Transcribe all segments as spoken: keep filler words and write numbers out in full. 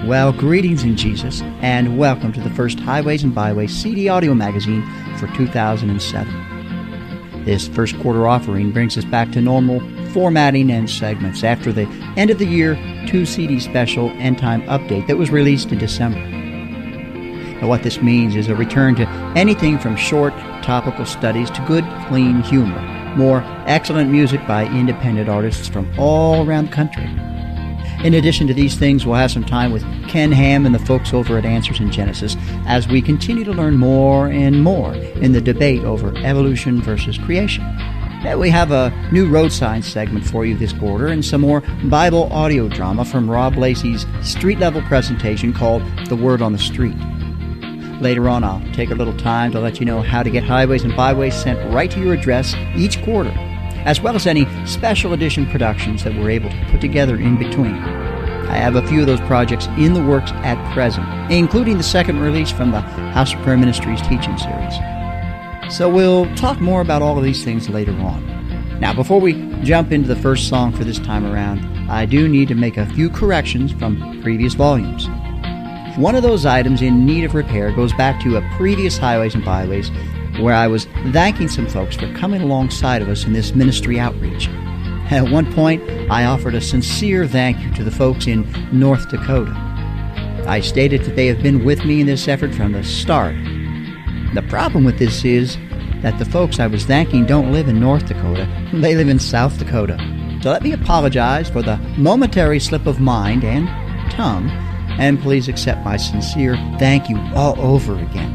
Well, greetings in Jesus, and welcome to the first Highways and Byways C D audio magazine for two thousand seven. This first quarter offering brings us back to normal formatting and segments after the end of the year two C D special End Time Update that was released in December. Now, what this means is a return to anything from short topical studies to good, clean humor, more excellent music by independent artists from all around the country. In addition to these things, we'll have some time with Ken Ham and the folks over at Answers in Genesis as we continue to learn more and more in the debate over evolution versus creation. We have a new road sign segment for you this quarter and some more Bible audio drama from Rob Lacey's street-level presentation called The Word on the Street. Later on, I'll take a little time to let you know how to get Highways and Byways sent right to your address each quarter, as well as any special edition productions that we're able to put together in between. I have a few of those projects in the works at present, including the second release from the House of Prayer Ministries teaching series. So we'll talk more about all of these things later on. Now, before we jump into the first song for this time around, I do need to make a few corrections from previous volumes. One of those items in need of repair goes back to a previous Highways and Byways where I was thanking some folks for coming alongside of us in this ministry outreach. At one point, I offered a sincere thank you to the folks in North Dakota. I stated that they have been with me in this effort from the start. The problem with this is that the folks I was thanking don't live in North Dakota. They live in South Dakota. So let me apologize for the momentary slip of mind and tongue, and please accept my sincere thank you all over again.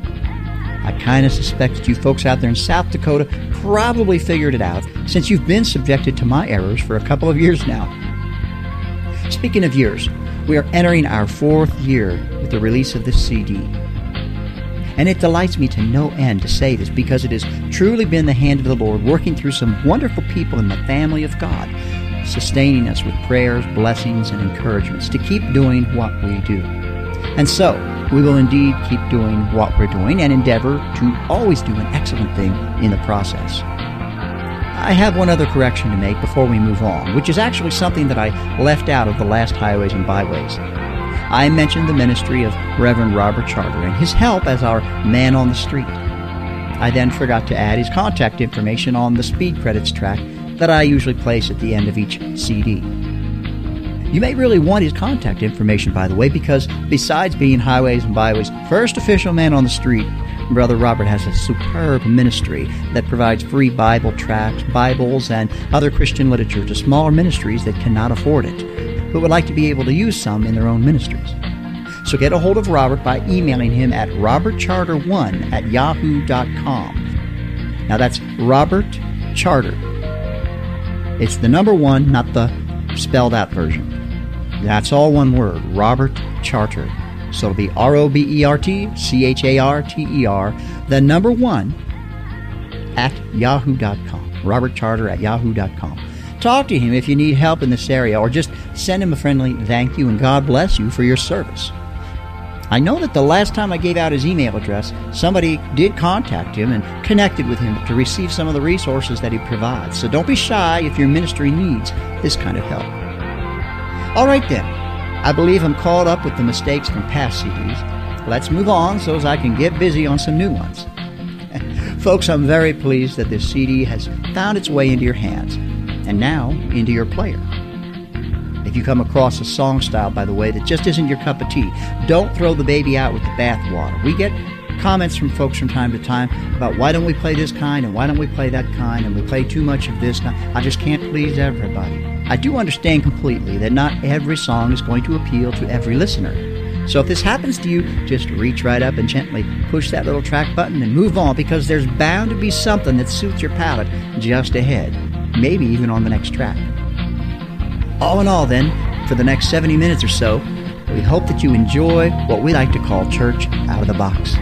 I kind of suspect that you folks out there in South Dakota probably figured it out, since you've been subjected to my errors for a couple of years now. Speaking of years, we are entering our fourth year with the release of this C D. And it delights me to no end to say this, because it has truly been the hand of the Lord working through some wonderful people in the family of God, sustaining us with prayers, blessings, and encouragements to keep doing what we do. And so, we will indeed keep doing what we're doing and endeavor to always do an excellent thing in the process. I have one other correction to make before we move on, which is actually something that I left out of the last Highways and Byways. I mentioned the ministry of Reverend Robert Charter and his help as our man on the street. I then forgot to add his contact information on the Speed Credits track that I usually place at the end of each C D. You may really want his contact information, by the way, because besides being Highways and Byways' first official man on the street, Brother Robert has a superb ministry that provides free Bible tracts, Bibles, and other Christian literature to smaller ministries that cannot afford it, but would like to be able to use some in their own ministries. So get a hold of Robert by emailing him at robert charter one at yahoo dot com. Now that's Robert Charter. It's the number one, not the spelled out version. That's all one word, Robert Charter. So it'll be R O B E R T C H A R T E R, the number one, at yahoo dot com. Robert Charter at yahoo dot com. Talk to him if you need help in this area, or just send him a friendly thank you and God bless you for your service. I know that the last time I gave out his email address, somebody did contact him and connected with him to receive some of the resources that he provides. So don't be shy if your ministry needs this kind of help. All right then, I believe I'm caught up with the mistakes from past C Ds. Let's move on so as I can get busy on some new ones. Folks, I'm very pleased that this C D has found its way into your hands, and now into your player. If you come across a song style, by the way, that just isn't your cup of tea, don't throw the baby out with the bathwater. We get comments from folks from time to time about why don't we play this kind and why don't we play that kind, and we play too much of this. Now, I just can't please everybody. I do understand completely that not every song is going to appeal to every listener. So if this happens to you, just reach right up and gently push that little track button and move on, because there's bound to be something that suits your palate just ahead, maybe even on the next track. All in all then, for the next seventy minutes or so, we hope that you enjoy what we like to call church out of the box.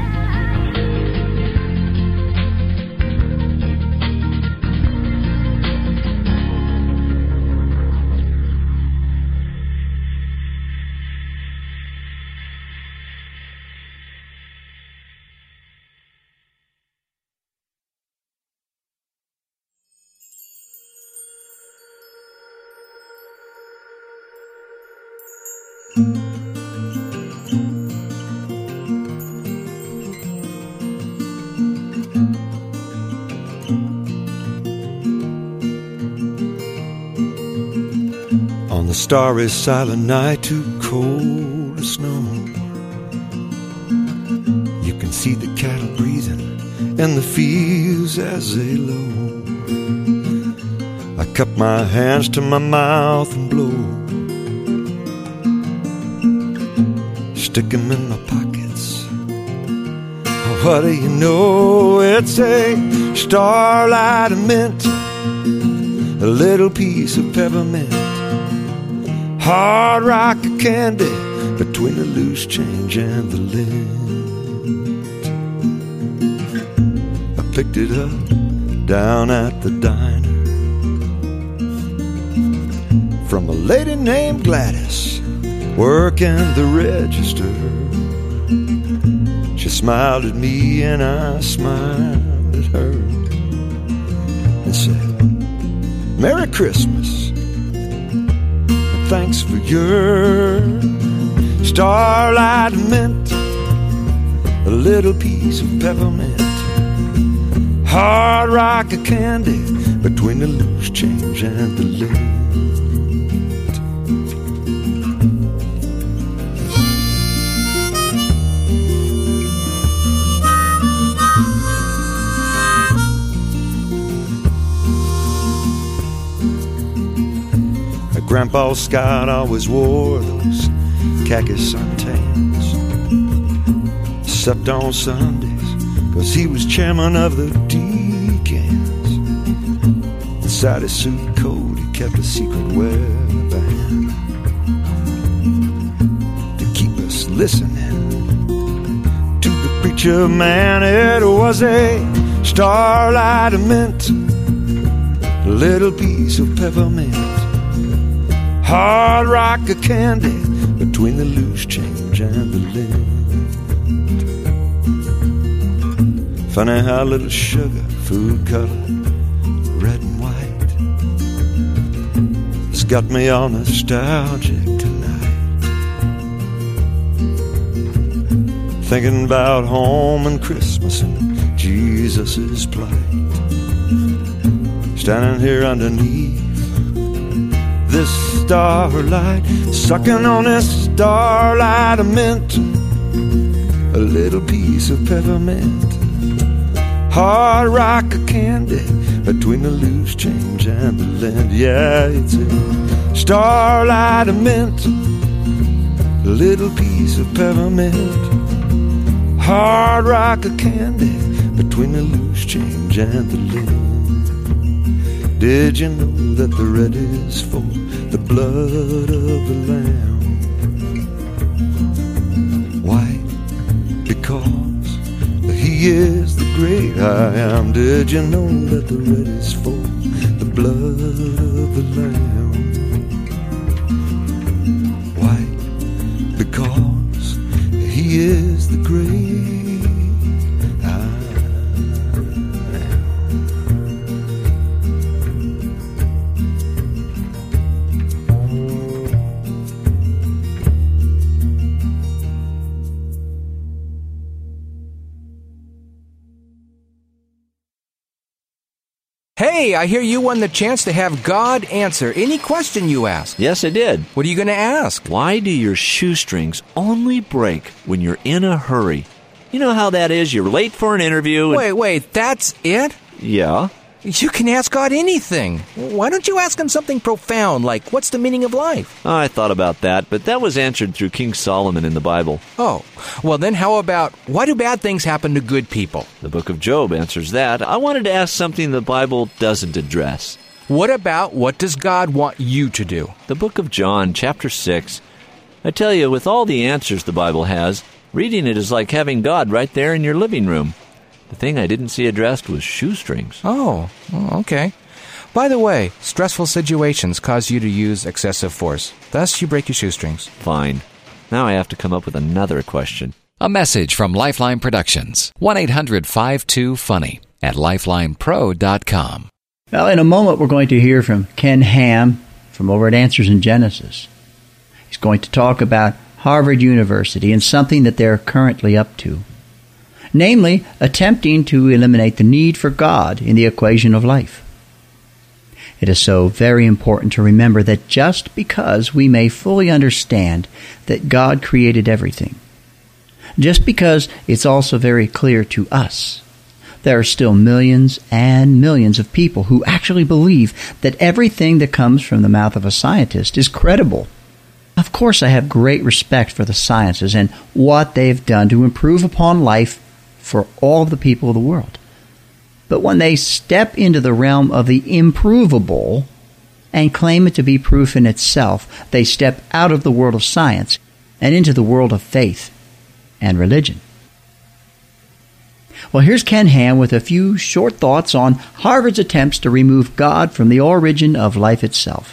starry silent night, too cold to snow. You can see the cattle breathing in the fields as they low. I cup my hands to my mouth and blow. Stick 'em in my pockets. What do you know? It's a starlight of mint, a little piece of peppermint, hard rock of candy between the loose change and the lint. I picked it up down at the diner from a lady named Gladys working the register. She smiled at me and I smiled at her and said, Merry Christmas, and thanks for your starlight mint, a little piece of peppermint, hard rock of candy between the loose change and the lint. Grandpa Scott always wore those khaki suntans, except on Sundays, 'cause he was chairman of the deacons. Inside his suit coat he kept a secret webband to keep us listening to the preacher man. It was a starlight of mint, a little piece of peppermint, hard rock of candy between the loose change and the lint. Funny how little sugar, food colored red and white, it's got me all nostalgic tonight, thinking about home and Christmas and Jesus' plight. Standing here underneath this starlight, sucking on this starlight of mint, a little piece of peppermint, hard rock of candy between the loose change and the lint. Yeah, it's a starlight of mint, a little piece of peppermint, hard rock of candy between the loose change and the lint. Did you know that the red is for the blood of the Lamb? White, because he is the great I am. Did you know that the red is for the blood of the Lamb? White, because he is the great I am. Hey, I hear you won the chance to have God answer any question you ask. Yes, I did. What are you going to ask? Why do your shoestrings only break when you're in a hurry? You know how that is. You're late for an interview. And... Wait, wait, that's it? Yeah. You can ask God anything. Why don't you ask him something profound, like, what's the meaning of life? I thought about that, but that was answered through King Solomon in the Bible. Oh, well then how about, why do bad things happen to good people? The book of Job answers that. I wanted to ask something the Bible doesn't address. What about, what does God want you to do? The book of John, chapter six. I tell you, with all the answers the Bible has, reading it is like having God right there in your living room. The thing I didn't see addressed was shoestrings. Oh, okay. By the way, stressful situations cause you to use excessive force. Thus, you break your shoestrings. Fine. Now I have to come up with another question. A message from Lifeline Productions. one eight hundred five two funny at lifeline pro dot com. Well, in a moment, we're going to hear from Ken Ham from over at Answers in Genesis. He's going to talk about Harvard University and something that they're currently up to. Namely, attempting to eliminate the need for God in the equation of life. It is so very important to remember that just because we may fully understand that God created everything, just because it's also very clear to us, there are still millions and millions of people who actually believe that everything that comes from the mouth of a scientist is credible. Of course, I have great respect for the sciences and what they've done to improve upon life for all of the people of the world. But when they step into the realm of the improvable and claim it to be proof in itself, they step out of the world of science and into the world of faith and religion. Well, here's Ken Ham with a few short thoughts on Harvard's attempts to remove God from the origin of life itself.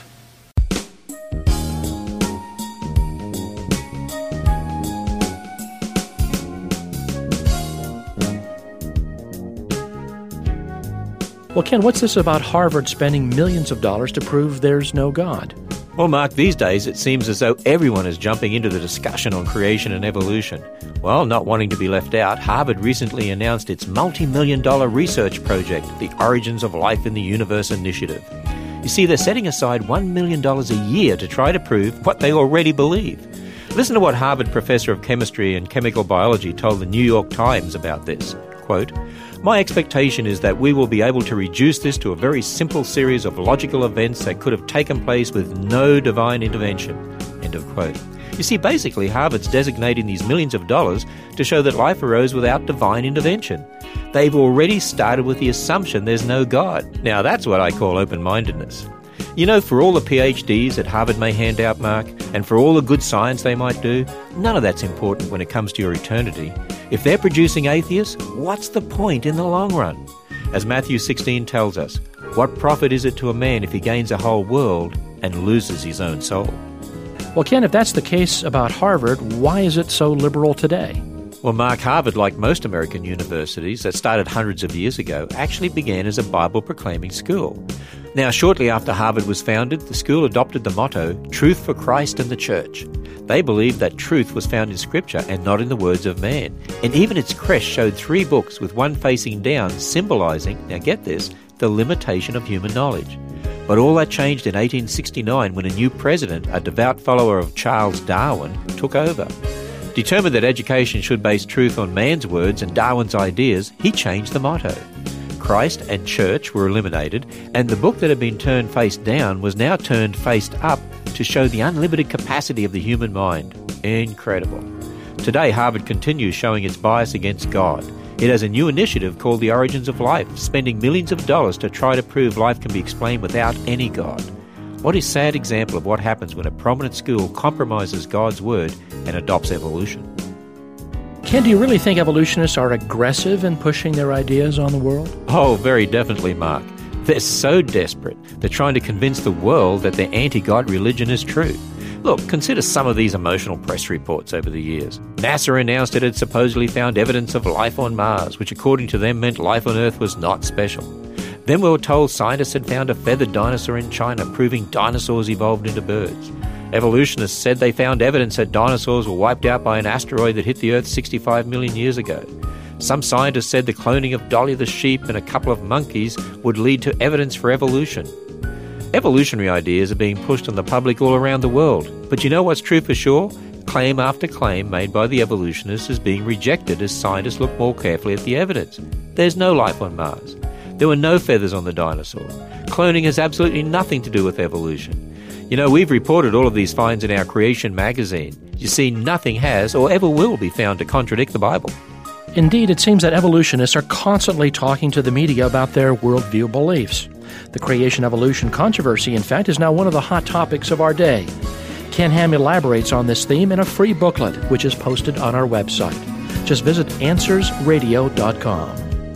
Well, Ken, what's this about Harvard spending millions of dollars to prove there's no God? Well, Mark, these days it seems as though everyone is jumping into the discussion on creation and evolution. Well, not wanting to be left out, Harvard recently announced its multi-million dollar research project, the Origins of Life in the Universe Initiative. You see, they're setting aside one million dollars a year to try to prove what they already believe. Listen to what Harvard professor of chemistry and chemical biology told the New York Times about this. Quote, "My expectation is that we will be able to reduce this to a very simple series of logical events that could have taken place with no divine intervention." End of quote. You see, basically, Harvard's designating these millions of dollars to show that life arose without divine intervention. They've already started with the assumption there's no God. Now, that's what I call open-mindedness. You know, for all the P H Ds that Harvard may hand out, Mark, and for all the good science they might do, none of that's important when it comes to your eternity. If they're producing atheists, what's the point in the long run? As Matthew sixteen tells us, what profit is it to a man if he gains a whole world and loses his own soul? Well, Ken, if that's the case about Harvard, why is it so liberal today? Well, Mark, Harvard, like most American universities that started hundreds of years ago, actually began as a Bible-proclaiming school. Now, shortly after Harvard was founded, the school adopted the motto, Truth for Christ and the Church. They believed that truth was found in Scripture and not in the words of man. And even its crest showed three books with one facing down, symbolizing, now get this, the limitation of human knowledge. But all that changed in eighteen sixty-nine when a new president, a devout follower of Charles Darwin, took over. Determined that education should base truth on man's words and Darwin's ideas, he changed the motto. Christ and church were eliminated, and the book that had been turned face down was now turned face up to show the unlimited capacity of the human mind. Incredible. Today, Harvard continues showing its bias against God. It has a new initiative called the Origins of Life, spending millions of dollars to try to prove life can be explained without any God. What a sad example of what happens when a prominent school compromises God's word and adopts evolution. Ken, do you really think evolutionists are aggressive in pushing their ideas on the world? Oh, very definitely, Mark. They're so desperate, they're trying to convince the world that their anti-God religion is true. Look, consider some of these emotional press reports over the years. NASA announced it had supposedly found evidence of life on Mars, which according to them meant life on Earth was not special. Then we were told scientists had found a feathered dinosaur in China, proving dinosaurs evolved into birds. Evolutionists said they found evidence that dinosaurs were wiped out by an asteroid that hit the Earth sixty-five million years ago. Some scientists said the cloning of Dolly the sheep and a couple of monkeys would lead to evidence for evolution. Evolutionary ideas are being pushed on the public all around the world. But you know what's true for sure? Claim after claim made by the evolutionists is being rejected as scientists look more carefully at the evidence. There's no life on Mars. There were no feathers on the dinosaur. Cloning has absolutely nothing to do with evolution. You know, we've reported all of these finds in our Creation magazine. You see, nothing has or ever will be found to contradict the Bible. Indeed, it seems that evolutionists are constantly talking to the media about their worldview beliefs. The creation-evolution controversy, in fact, is now one of the hot topics of our day. Ken Ham elaborates on this theme in a free booklet, which is posted on our website. Just visit answers radio dot com.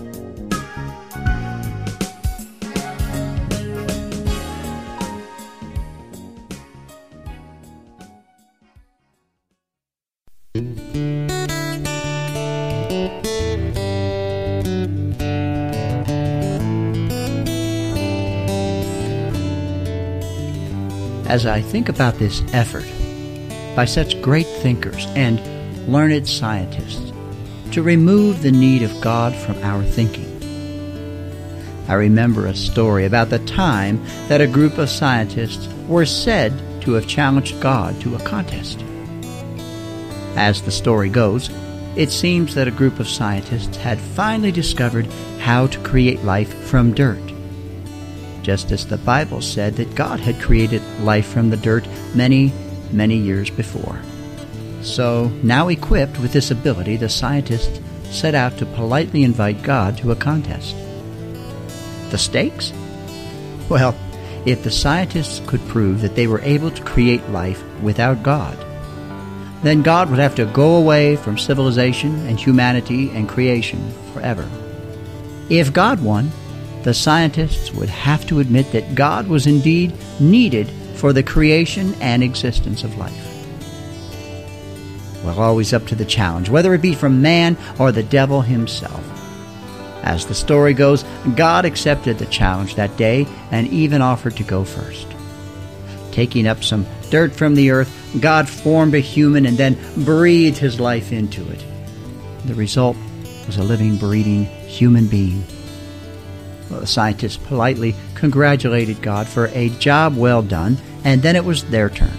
As I think about this effort by such great thinkers and learned scientists to remove the need of God from our thinking, I remember a story about the time that a group of scientists were said to have challenged God to a contest. As the story goes, it seems that a group of scientists had finally discovered how to create life from dirt, just as the Bible said that God had created life from the dirt many, many years before. So, now equipped with this ability, the scientists set out to politely invite God to a contest. The stakes? Well, if the scientists could prove that they were able to create life without God, then God would have to go away from civilization and humanity and creation forever. If God won, the scientists would have to admit that God was indeed needed for the creation and existence of life. Well, always up to the challenge, whether it be from man or the devil himself. As the story goes, God accepted the challenge that day and even offered to go first. Taking up some dirt from the earth, God formed a human and then breathed his life into it. The result was a living, breathing human being. Well, the scientists politely congratulated God for a job well done, and then it was their turn.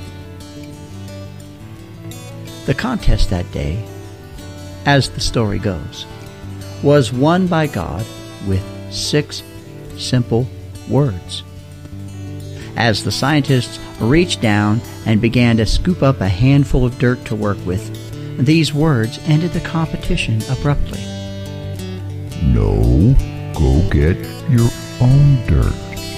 The contest that day, as the story goes, was won by God with six simple words. As the scientists reached down and began to scoop up a handful of dirt to work with, these words ended the competition abruptly. No, go get your own dirt.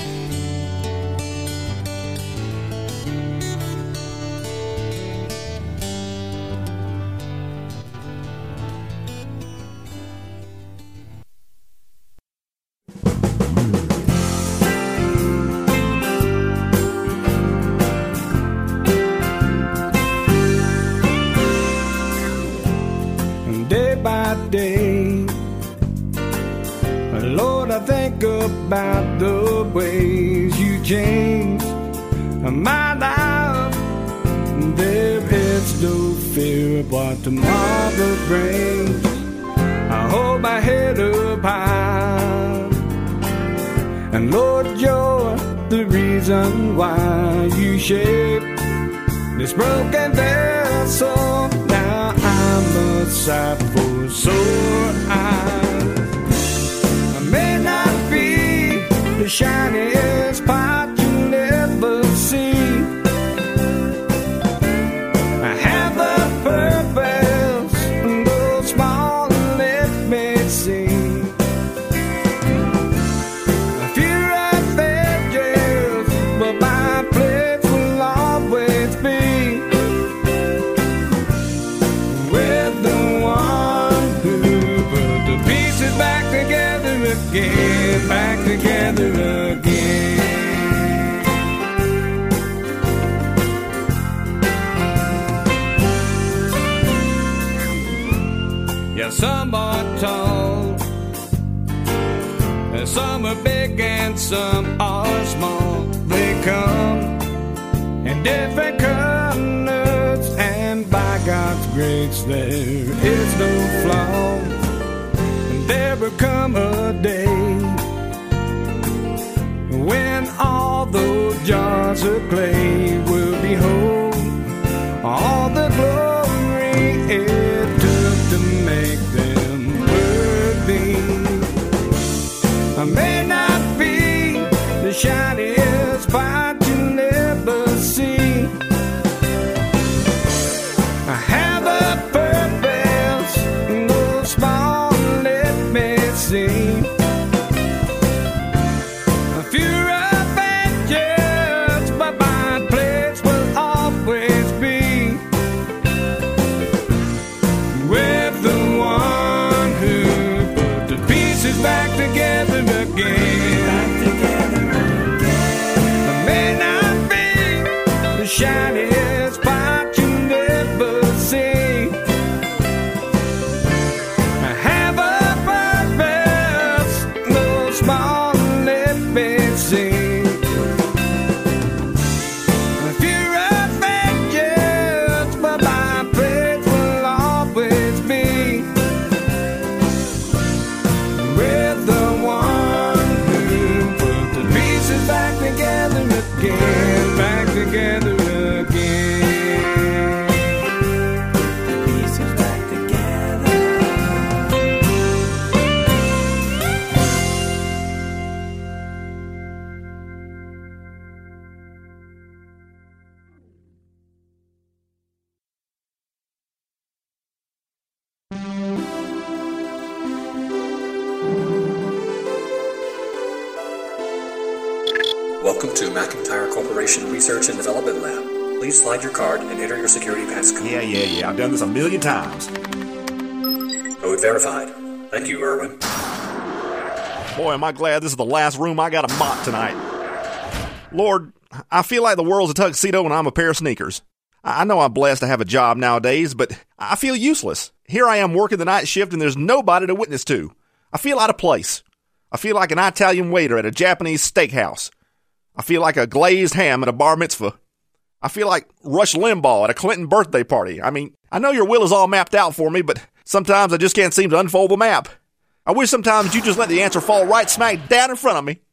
Day. Lord, I think about the ways you changed my life. There is no fear of what tomorrow brings. I hold my head up high, and Lord, you're the reason why you shaped this broken vessel. Now I'm a sight for sore eyes. I may not be the shiniest pot you'll ever see. I have a purpose, though small, let me see. A few rough edges, but my place will always be again, back together again. Yeah, some are tall, and some are big, and some are small. They come in different colors, and by God's grace there is no flaw. There will come a day when all those jars of clay will behold all the glory it took to make them worthy. I may not be the shiniest pot you'll ever see. I have a purpose, no small, see. A few rough edges, but by Welcome to McIntyre Corporation Research and Development Lab. Please slide your card and enter your security passcode. Yeah, yeah, yeah. I've done this a million times. Code verified. Thank you, Irwin. Boy, am I glad this is the last room I got to mop tonight. Lord, I feel like the world's a tuxedo and I'm a pair of sneakers. I know I'm blessed to have a job nowadays, but I feel useless. Here I am working the night shift and there's nobody to witness to. I feel out of place. I feel like an Italian waiter at a Japanese steakhouse. I feel like a glazed ham at a bar mitzvah. I feel like Rush Limbaugh at a Clinton birthday party. I mean, I know your will is all mapped out for me, but sometimes I just can't seem to unfold the map. I wish sometimes you just let the answer fall right smack down in front of me.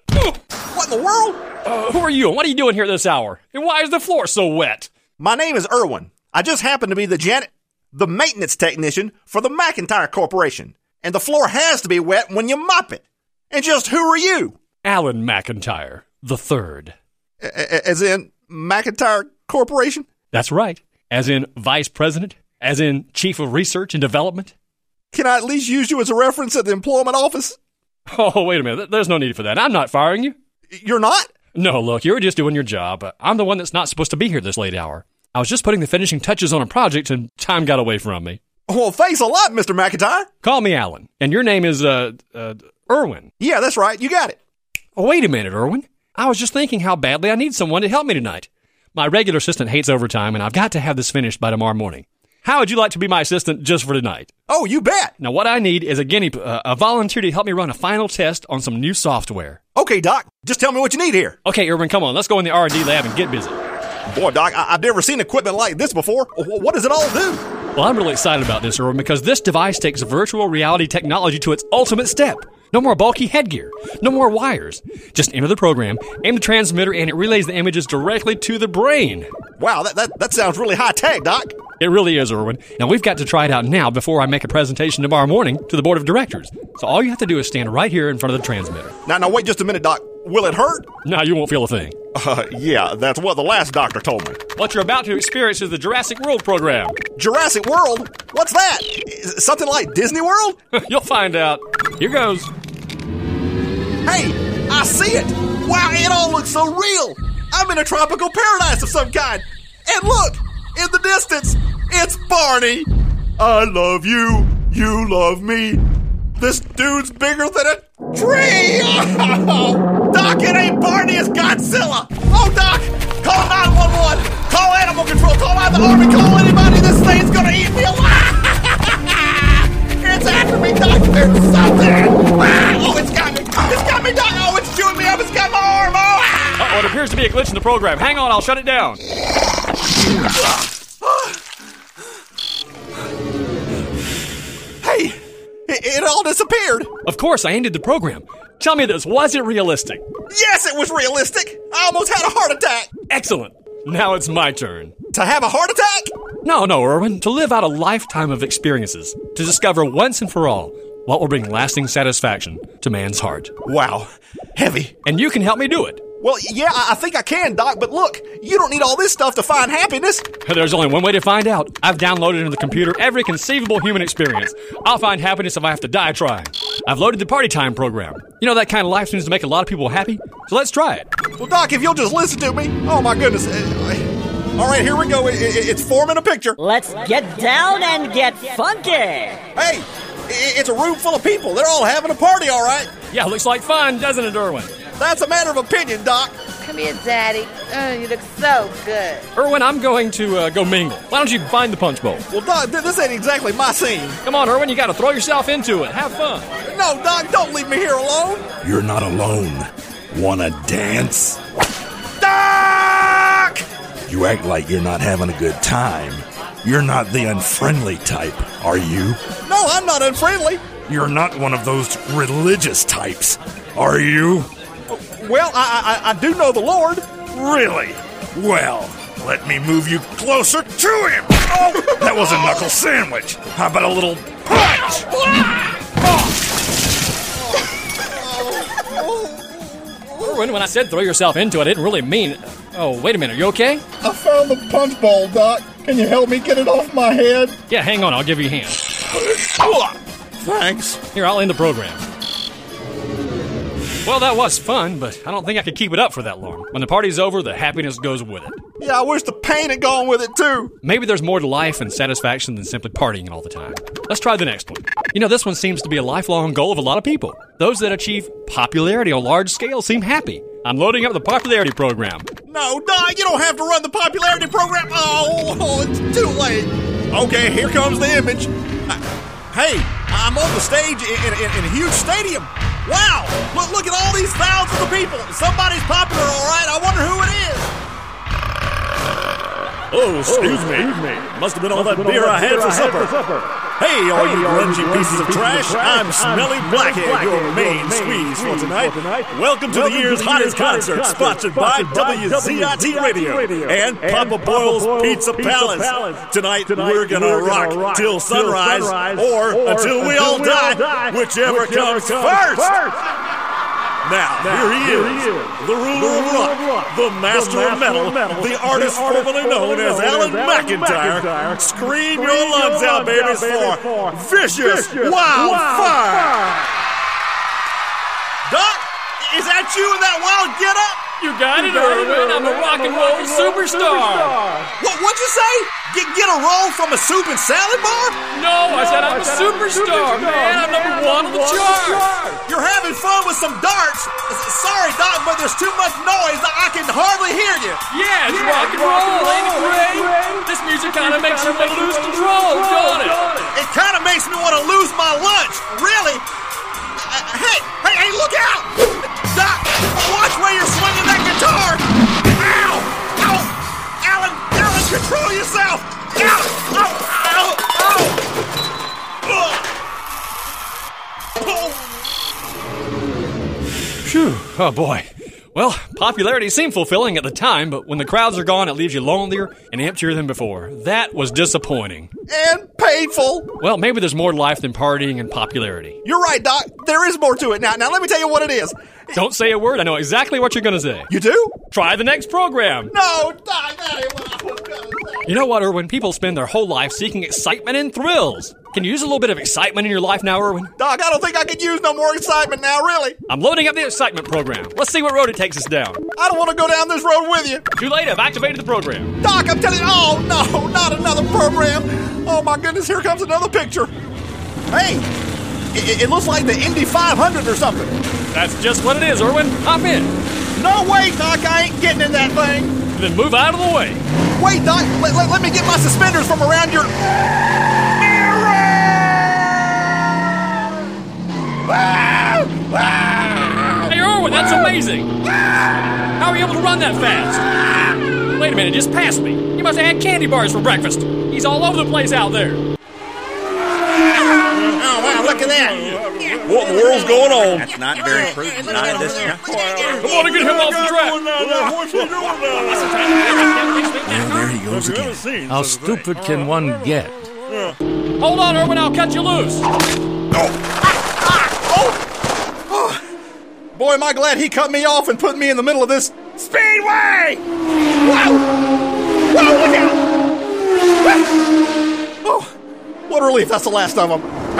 What in the world? Uh, who are you and what are you doing here this hour? And why is the floor so wet? My name is Irwin. I just happen to be the jan- the maintenance technician for the McIntyre Corporation. And the floor has to be wet when you mop it. And just who are you? Alan McIntyre, the third. A- as in McIntyre Corporation? That's right. As in vice president? As in chief of research and development? Can I at least use you as a reference at the employment office? Oh, wait a minute. There's no need for that. I'm not firing you. You're not? No, look, you're just doing your job. I'm the one that's not supposed to be here this late hour. I was just putting the finishing touches on a project and time got away from me. Well, thanks a lot, Mister McIntyre. Call me Alan. And your name is, uh, uh, Irwin. Yeah, that's right. You got it. Oh, wait a minute, Irwin. I was just thinking how badly I need someone to help me tonight. My regular assistant hates overtime, and I've got to have this finished by tomorrow morning. How would you like to be my assistant just for tonight? Oh, you bet. Now, what I need is a guinea, uh, a volunteer to help me run a final test on some new software. Okay, Doc. Just tell me what you need here. Okay, Irwin, come on. Let's go in the R and D lab and get busy. Boy, Doc, I- I've never seen equipment like this before. What does it all do? Well, I'm really excited about this, Irwin, because this device takes virtual reality technology to its ultimate step. No more bulky headgear. No more wires. Just enter the program, aim the transmitter, and it relays the images directly to the brain. Wow, that, that, that sounds really high-tech, Doc. It really is, Irwin. Now, we've got to try it out now before I make a presentation tomorrow morning to the board of directors. So all you have to do is stand right here in front of the transmitter. Now, now, wait just a minute, Doc. Will it hurt? No, you won't feel a thing. Uh, yeah, that's what the last doctor told me. What you're about to experience is the Jurassic World program. Jurassic World? What's that? Is it something like Disney World? You'll find out. Here goes. Hey, I see it. Wow, it all looks so real. I'm in a tropical paradise of some kind. And look, in the distance, it's Barney. I love you. You love me. This dude's bigger than a tree. Oh, Doc, it ain't Barney, it's Godzilla. Oh, Doc, call nine one one. Call animal control. Call out the army. Call anybody. This thing's gonna eat me alive. It's after me, Doc. There's something. Oh, it's got me. It's got me, Doc. Oh, it's chewing me up. It's got my arm. Oh, Uh-oh, it appears to be a glitch in the program. Hang on, I'll shut it down. Hey, it, it all disappeared. Of course, I ended the program. Tell me this, was it realistic? Yes, it was realistic. I almost had a heart attack. Excellent. Now it's my turn. To have a heart attack? No, no, Irwin. To live out a lifetime of experiences. To discover once and for all what will bring lasting satisfaction to man's heart. Wow. Heavy. And you can help me do it. Well, yeah, I think I can, Doc, but look, you don't need all this stuff to find happiness. There's only one way to find out. I've downloaded into the computer every conceivable human experience. I'll find happiness if I have to die trying. I've loaded the Party Time program. You know, that kind of life seems to make a lot of people happy, so let's try it. Well, Doc, if you'll just listen to me. Oh, my goodness. All right, here we go. It's forming a picture. Let's get down and get funky. Hey, it's a room full of people. They're all having a party, all right? Yeah, looks like fun, doesn't it, Irwin? That's a matter of opinion, Doc. Come here, Daddy. Oh, you look so good. Irwin, I'm going to uh, go mingle. Why don't you find the punch bowl? Well, Doc, this ain't exactly my scene. Come on, Irwin, you got to throw yourself into it. Have fun. No, Doc, don't leave me here alone. You're not alone. Wanna dance? Doc! You act like you're not having a good time. You're not the unfriendly type, are you? No, I'm not unfriendly. You're not one of those religious types, are you? Well, I, I, I do know the Lord. Really? Well, let me move you closer to him. Oh, that was a knuckle sandwich. How about a little punch? Irwin, when I said throw yourself into it, I didn't really mean... Oh, wait a minute, are you okay? I found the punch bowl, Doc. Can you help me get it off my head? Yeah, hang on, I'll give you a hand. Thanks. Here, I'll end the program. Well, that was fun, but I don't think I could keep it up for that long. When the party's over, the happiness goes with it. Yeah, I wish the pain had gone with it, too. Maybe there's more to life and satisfaction than simply partying all the time. Let's try the next one. You know, this one seems to be a lifelong goal of a lot of people. Those that achieve popularity on large scale seem happy. I'm loading up the popularity program. No, Doc, you don't have to run the popularity program. Oh, oh it's too late. Okay, here comes the image. Uh, hey, I'm on the stage in, in, in a huge stadium. Wow, look, look at all these thousands of people. Somebody's popular, all right. I wonder who it is. Oh, excuse, oh, me. excuse me. Must have been all Must that beer, all that I, had beer I had for supper. Hey, all hey, you grungy pieces of trash. I'm Smelly Blackhead, your main squeeze for tonight. Welcome to the year's hottest concert, sponsored by W Z I T Radio and Papa Boyle's Pizza Palace. Tonight, we're gonna rock till sunrise or until we all die, whichever comes first. Now, now, here he here is, he is, the ruler of rock, rock, the master, the master of, metal, of metal, the artist, the artist formerly known as Alan McIntyre. McIntyre. Scream, Scream your lungs out, babies, for, for Vicious, Vicious Wild, Wild Fire. Fire! Doc, is that you in that wild get-up? You got it, Irwin. I'm a rock and roll superstar. What, what'd you say? Get, get a roll from a soup and salad bar? No, I said I'm a superstar, man. I'm number one on the charts. You're having fun with some darts. Sorry, Doc, but there's too much noise. I can hardly hear you. Yeah, it's rock and roll, ain't it great? This music kind of makes you want to lose control, don't it? It kind of makes me want to lose my lunch. Really? Uh, hey, hey, hey, look out! Doc, watch where you're swinging that guitar! Ow! Ow! Alan, Alan, control yourself! Ow! Ow! Ow! Ow! Oh! Phew. Oh, boy. Well, popularity seemed fulfilling at the time, but when the crowds are gone, it leaves you lonelier and emptier than before. That was disappointing. And painful. Well, maybe there's more to life than partying and popularity. You're right, Doc. There is more to it. Now, now let me tell you what it is. Don't say a word. I know exactly what you're going to say. You do? Try the next program. No, Doc, that ain't what I was going to say. You know what, Irwin? People spend their whole life seeking excitement and thrills. Can you use a little bit of excitement in your life now, Irwin? Doc, I don't think I can use no more excitement now, really. I'm loading up the excitement program. Let's see what road it takes us down. I don't want to go down this road with you. Too late. I've activated the program. Doc, I'm telling you. Oh, no, not another program. Oh, my goodness, here comes another picture. Hey, it, it looks like the Indy five hundred or something. That's just what it is, Irwin. Hop in. No way, Doc, I ain't getting in that thing. Then move out of the way. Wait, Doc, let, let, let me get my suspenders from around your... Hey, Irwin, that's amazing. How are you able to run that fast? Wait a minute, just pass me. You must have had candy bars for breakfast. He's all over the place out there. Oh, wow, look at that. What in the world's going on? That's not very prudent. Not at this time. Come on and get him off the track. Well, there he goes again. How stupid can one get? Hold on, Irwin, I'll cut you loose. Oh. Boy, am I glad he cut me off and put me in the middle of this speedway! Whoa! Whoa, look out! Oh, what a relief, that's the last of them.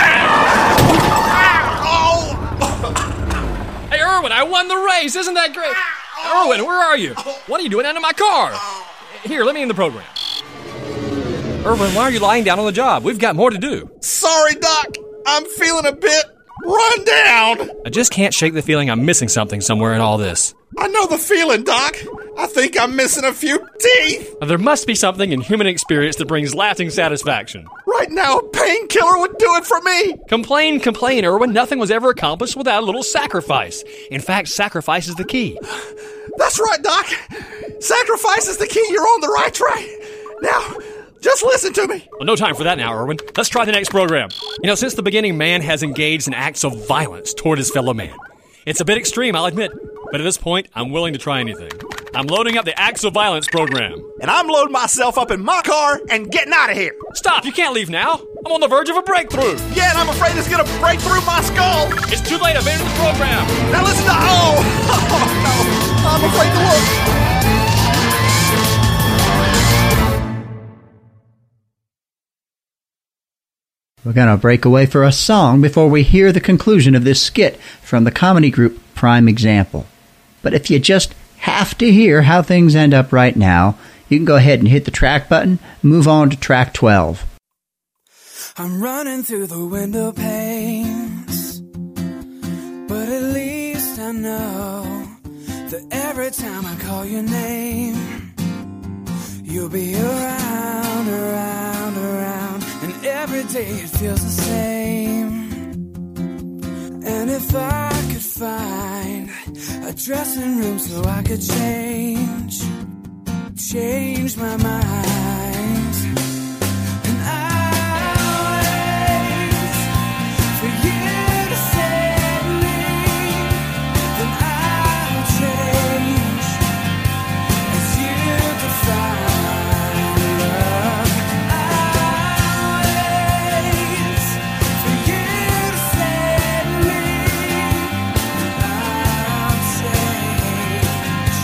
Oh! Hey, Irwin, I won the race, isn't that great? Irwin, where are you? What are you doing under my car? Here, let me in the program. Irwin, why are you lying down on the job? We've got more to do. Sorry, Doc. I'm feeling a bit run down. I just can't shake the feeling I'm missing something somewhere in all this. I know the feeling, Doc. I think I'm missing a few teeth. There must be something in human experience that brings lasting satisfaction. Right now, a painkiller would do it for me. Complain, complain, Irwin. Nothing was ever accomplished without a little sacrifice. In fact, sacrifice is the key. That's right, Doc. Sacrifice is the key. You're on the right track. Now, just listen to me. Well, no time for that now, Irwin. Let's try the next program. You know, since the beginning, man has engaged in acts of violence toward his fellow man. It's a bit extreme, I'll admit, but at this point, I'm willing to try anything. I'm loading up the acts of violence program. And I'm loading myself up in my car and getting out of here. Stop, you can't leave now. I'm on the verge of a breakthrough. Yeah, and I'm afraid it's going to break through my skull. It's too late, I've entered the program. Now listen to... Oh, oh no, I'm afraid to look. We're going to break away for a song before we hear the conclusion of this skit from the comedy group prime example. But if you just have to hear how things end up right now, you can go ahead and hit the track button, move on to track twelve. I'm running through the window panes, but at least I know that every time I call your name, you'll be around, around, around, and every day it feels the same. And if I could find a dressing room so I could change, change my mind, and I'll wait for you to set me, then I'll change as you define love. I'll wait for you to set me, then I'll change.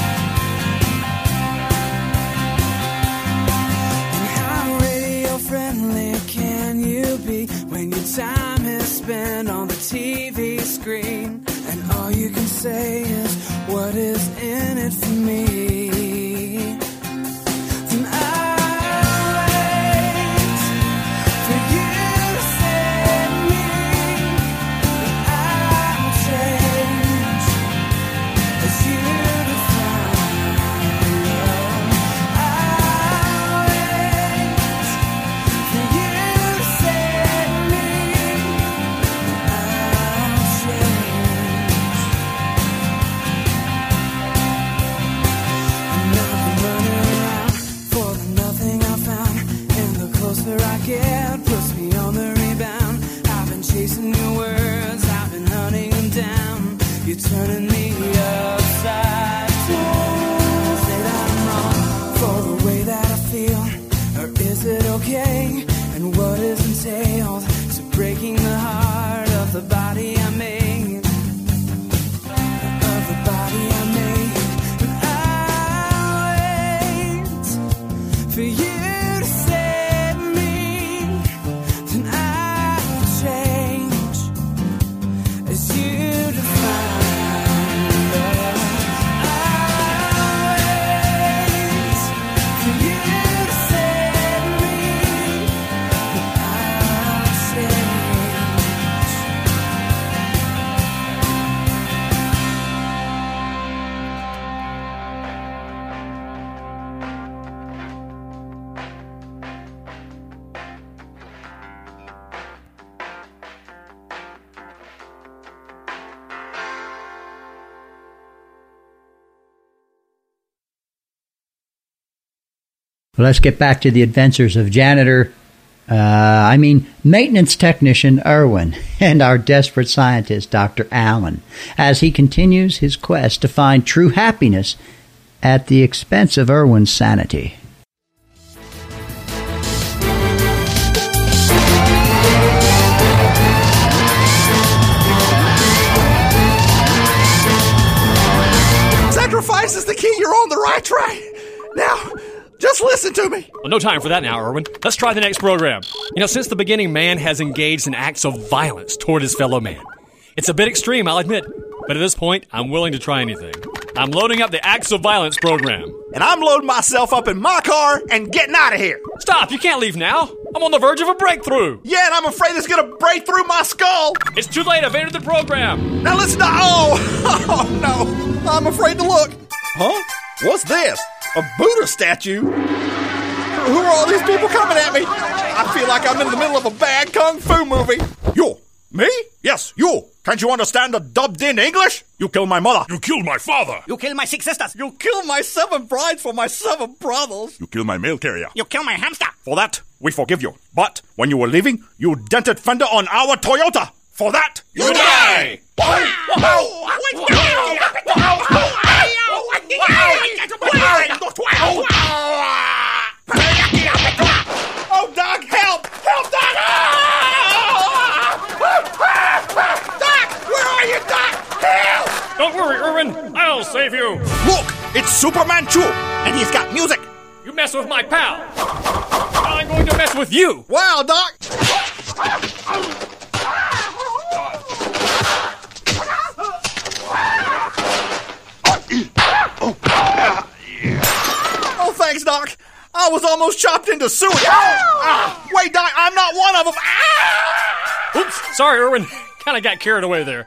And how radio friendly can you be when your time is spent on the T V screen and all you can say is, what is in it for me? Then I'll wait for you to set me, then I'll change as you define love. I'll wait for you to set me, then I'll change. And I've been running around for the nothing I found, and the closer I get puts me on the rebound. I've been chasing your words, I've been hunting them down. You're turning me upside down. Say that I'm wrong for the way that I feel, or is it okay? And what is entailed to breaking the heart of the body I made, of the body I made? And I'll wait for you to set me, then I'll change as you define love. I'll wait for you to set me, then I'll change. Well, let's get back to the adventures of janitor, uh, I mean maintenance technician Irwin and our desperate scientist, Doctor Allen, as he continues his quest to find true happiness at the expense of Irwin's sanity. Sacrifice is the key. You're on the right track. Now, just listen to me. Well, no time for that now, Irwin. Let's try the next program. You know, since the beginning, man has engaged in acts of violence toward his fellow man. It's a bit extreme, I'll admit, but at this point, I'm willing to try anything. I'm loading up the acts of violence program. And I'm loading myself up in my car and getting out of here. Stop, you can't leave now. I'm on the verge of a breakthrough. Yeah, and I'm afraid it's going to break through my skull. It's too late, I've entered the program. Now listen to... Oh, oh no, I'm afraid to look. Huh? What's this? A Buddha statue? Who are all these people coming at me? I feel like I'm in the middle of a bad kung fu movie. You? Me? Yes, you. Can't you understand the dubbed-in English? You killed my mother. You killed my father. You killed my six sisters. You killed my seven brides for my seven brothers. You killed my mail carrier. You killed my hamster. For that, we forgive you. But when you were leaving, you dented fender on our Toyota. For that, you, you die! Oh, Doc, help! Help, Doc! Doc, where are you, Doc? Help! Don't worry, Irwin. I'll save you. Look, it's Superman two, and he's got music. You mess with my pal. I'm going to mess with you. Wow, Doc. I was almost chopped into suicide. Ah, wait, Doc, I'm not one of them. Ah! Oops, sorry, Irwin. Kind of got carried away there.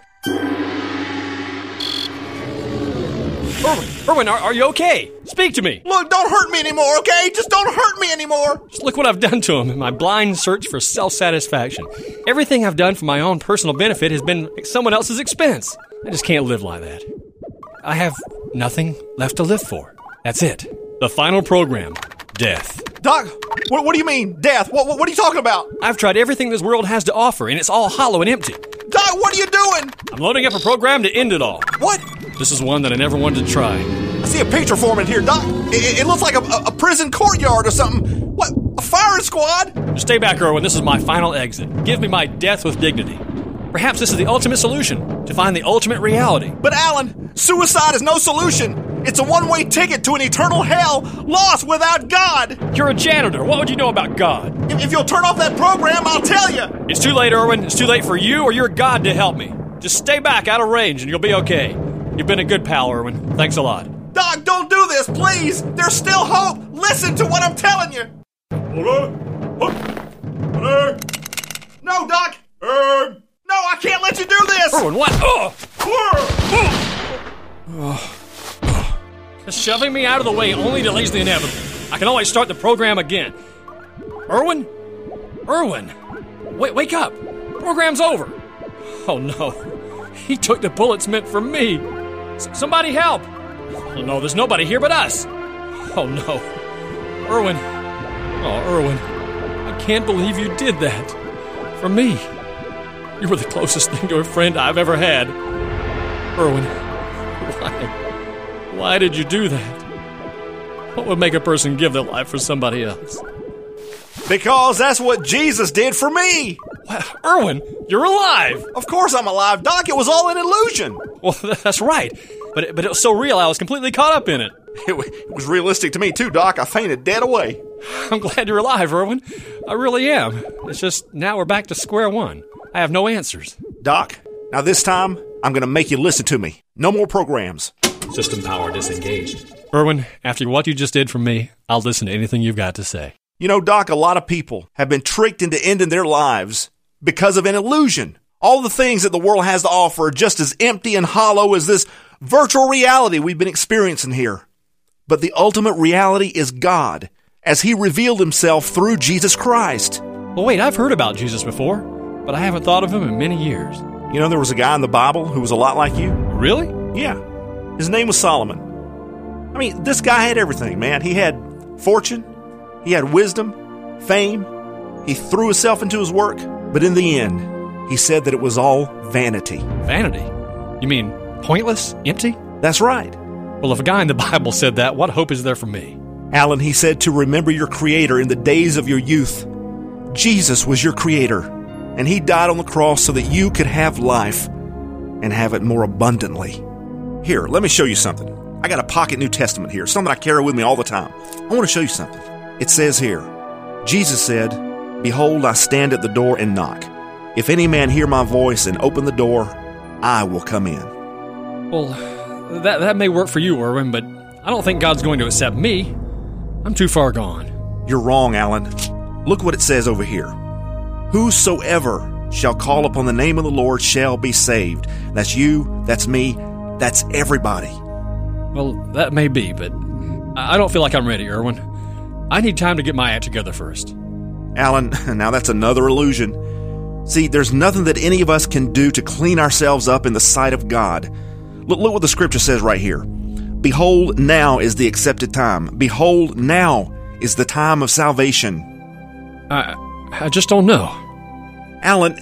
Irwin, Irwin, are, are you okay? Speak to me. Look, don't hurt me anymore, okay? Just don't hurt me anymore. Just look what I've done to him in my blind search for self-satisfaction. Everything I've done for my own personal benefit has been at someone else's expense. I just can't live like that. I have nothing left to live for. That's it. The final program. Death. Doc, what, what do you mean, death? What, what, what are you talking about? I've tried everything this world has to offer, and it's all hollow and empty. Doc, what are you doing? I'm loading up a program to end it all. What? This is one that I never wanted to try. I see a picture form in here, Doc. It, it looks like a, a prison courtyard or something. What? A firing squad? Just stay back, Irwin. This is my final exit. Give me my death with dignity. Perhaps this is the ultimate solution, to find the ultimate reality. But Alan, suicide is no solution. It's a one-way ticket to an eternal hell, lost without God. You're a janitor. What would you know about God? If, if you'll turn off that program, I'll tell you. It's too late, Irwin. It's too late for you or your God to help me. Just stay back out of range and you'll be okay. You've been a good pal, Irwin. Thanks a lot. Doc, don't do this, please. There's still hope. Listen to what I'm telling you. Hello? No, Doc. Uh, no, I can't let you do this. Irwin, what? Oh. Oh. Just shoving me out of the way only delays the inevitable. I can always start the program again. Irwin? Irwin! Wait, wake up! Program's over! Oh no. He took the bullets meant for me. S- somebody help! Oh no, there's nobody here but us. Oh no. Irwin. Oh, Irwin. I can't believe you did that. For me. You were the closest thing to a friend I've ever had. Irwin. Why? Why did you do that? What would make a person give their life for somebody else? Because that's what Jesus did for me. Wow, Irwin, you're alive. Of course I'm alive, Doc. It was all an illusion. Well, that's right. But it, but it was so real, I was completely caught up in it. It, w- it was realistic to me, too, Doc. I fainted dead away. I'm glad you're alive, Irwin. I really am. It's just now we're back to square one. I have no answers. Doc, now this time, I'm going to make you listen to me. No more programs. System power disengaged. Irwin, after what you just did for me, I'll listen to anything you've got to say. You know, Doc, a lot of people have been tricked into ending their lives because of an illusion. All the things that the world has to offer are just as empty and hollow as this virtual reality we've been experiencing here. But the ultimate reality is God, as He revealed Himself through Jesus Christ. Well, wait, I've heard about Jesus before, but I haven't thought of Him in many years. You know, there was a guy in the Bible who was a lot like you. Really? Yeah. His name was Solomon. I mean, this guy had everything, man. He had fortune, he had wisdom, fame, he threw himself into his work, but in the end, he said that it was all vanity. Vanity? You mean pointless? Empty? That's right. Well, if a guy in the Bible said that, what hope is there for me? Alan, he said to remember your Creator in the days of your youth. Jesus was your Creator, and He died on the cross so that you could have life and have it more abundantly. Here, let me show you something. I got a pocket New Testament here, something I carry with me all the time. I want to show you something. It says here, Jesus said, "Behold, I stand at the door and knock. If any man hear my voice and open the door, I will come in." Well, that that may work for you, Irwin, but I don't think God's going to accept me. I'm too far gone. You're wrong, Alan. Look what it says over here. "Whosoever shall call upon the name of the Lord shall be saved." That's you, that's me, that's everybody. Well, that may be, but I don't feel like I'm ready, Irwin. I need time to get my act together first. Alan, now that's another illusion. See, there's nothing that any of us can do to clean ourselves up in the sight of God. Look, look what the scripture says right here. "Behold, now is the accepted time. Behold, now is the time of salvation." I, I just don't know. Alan,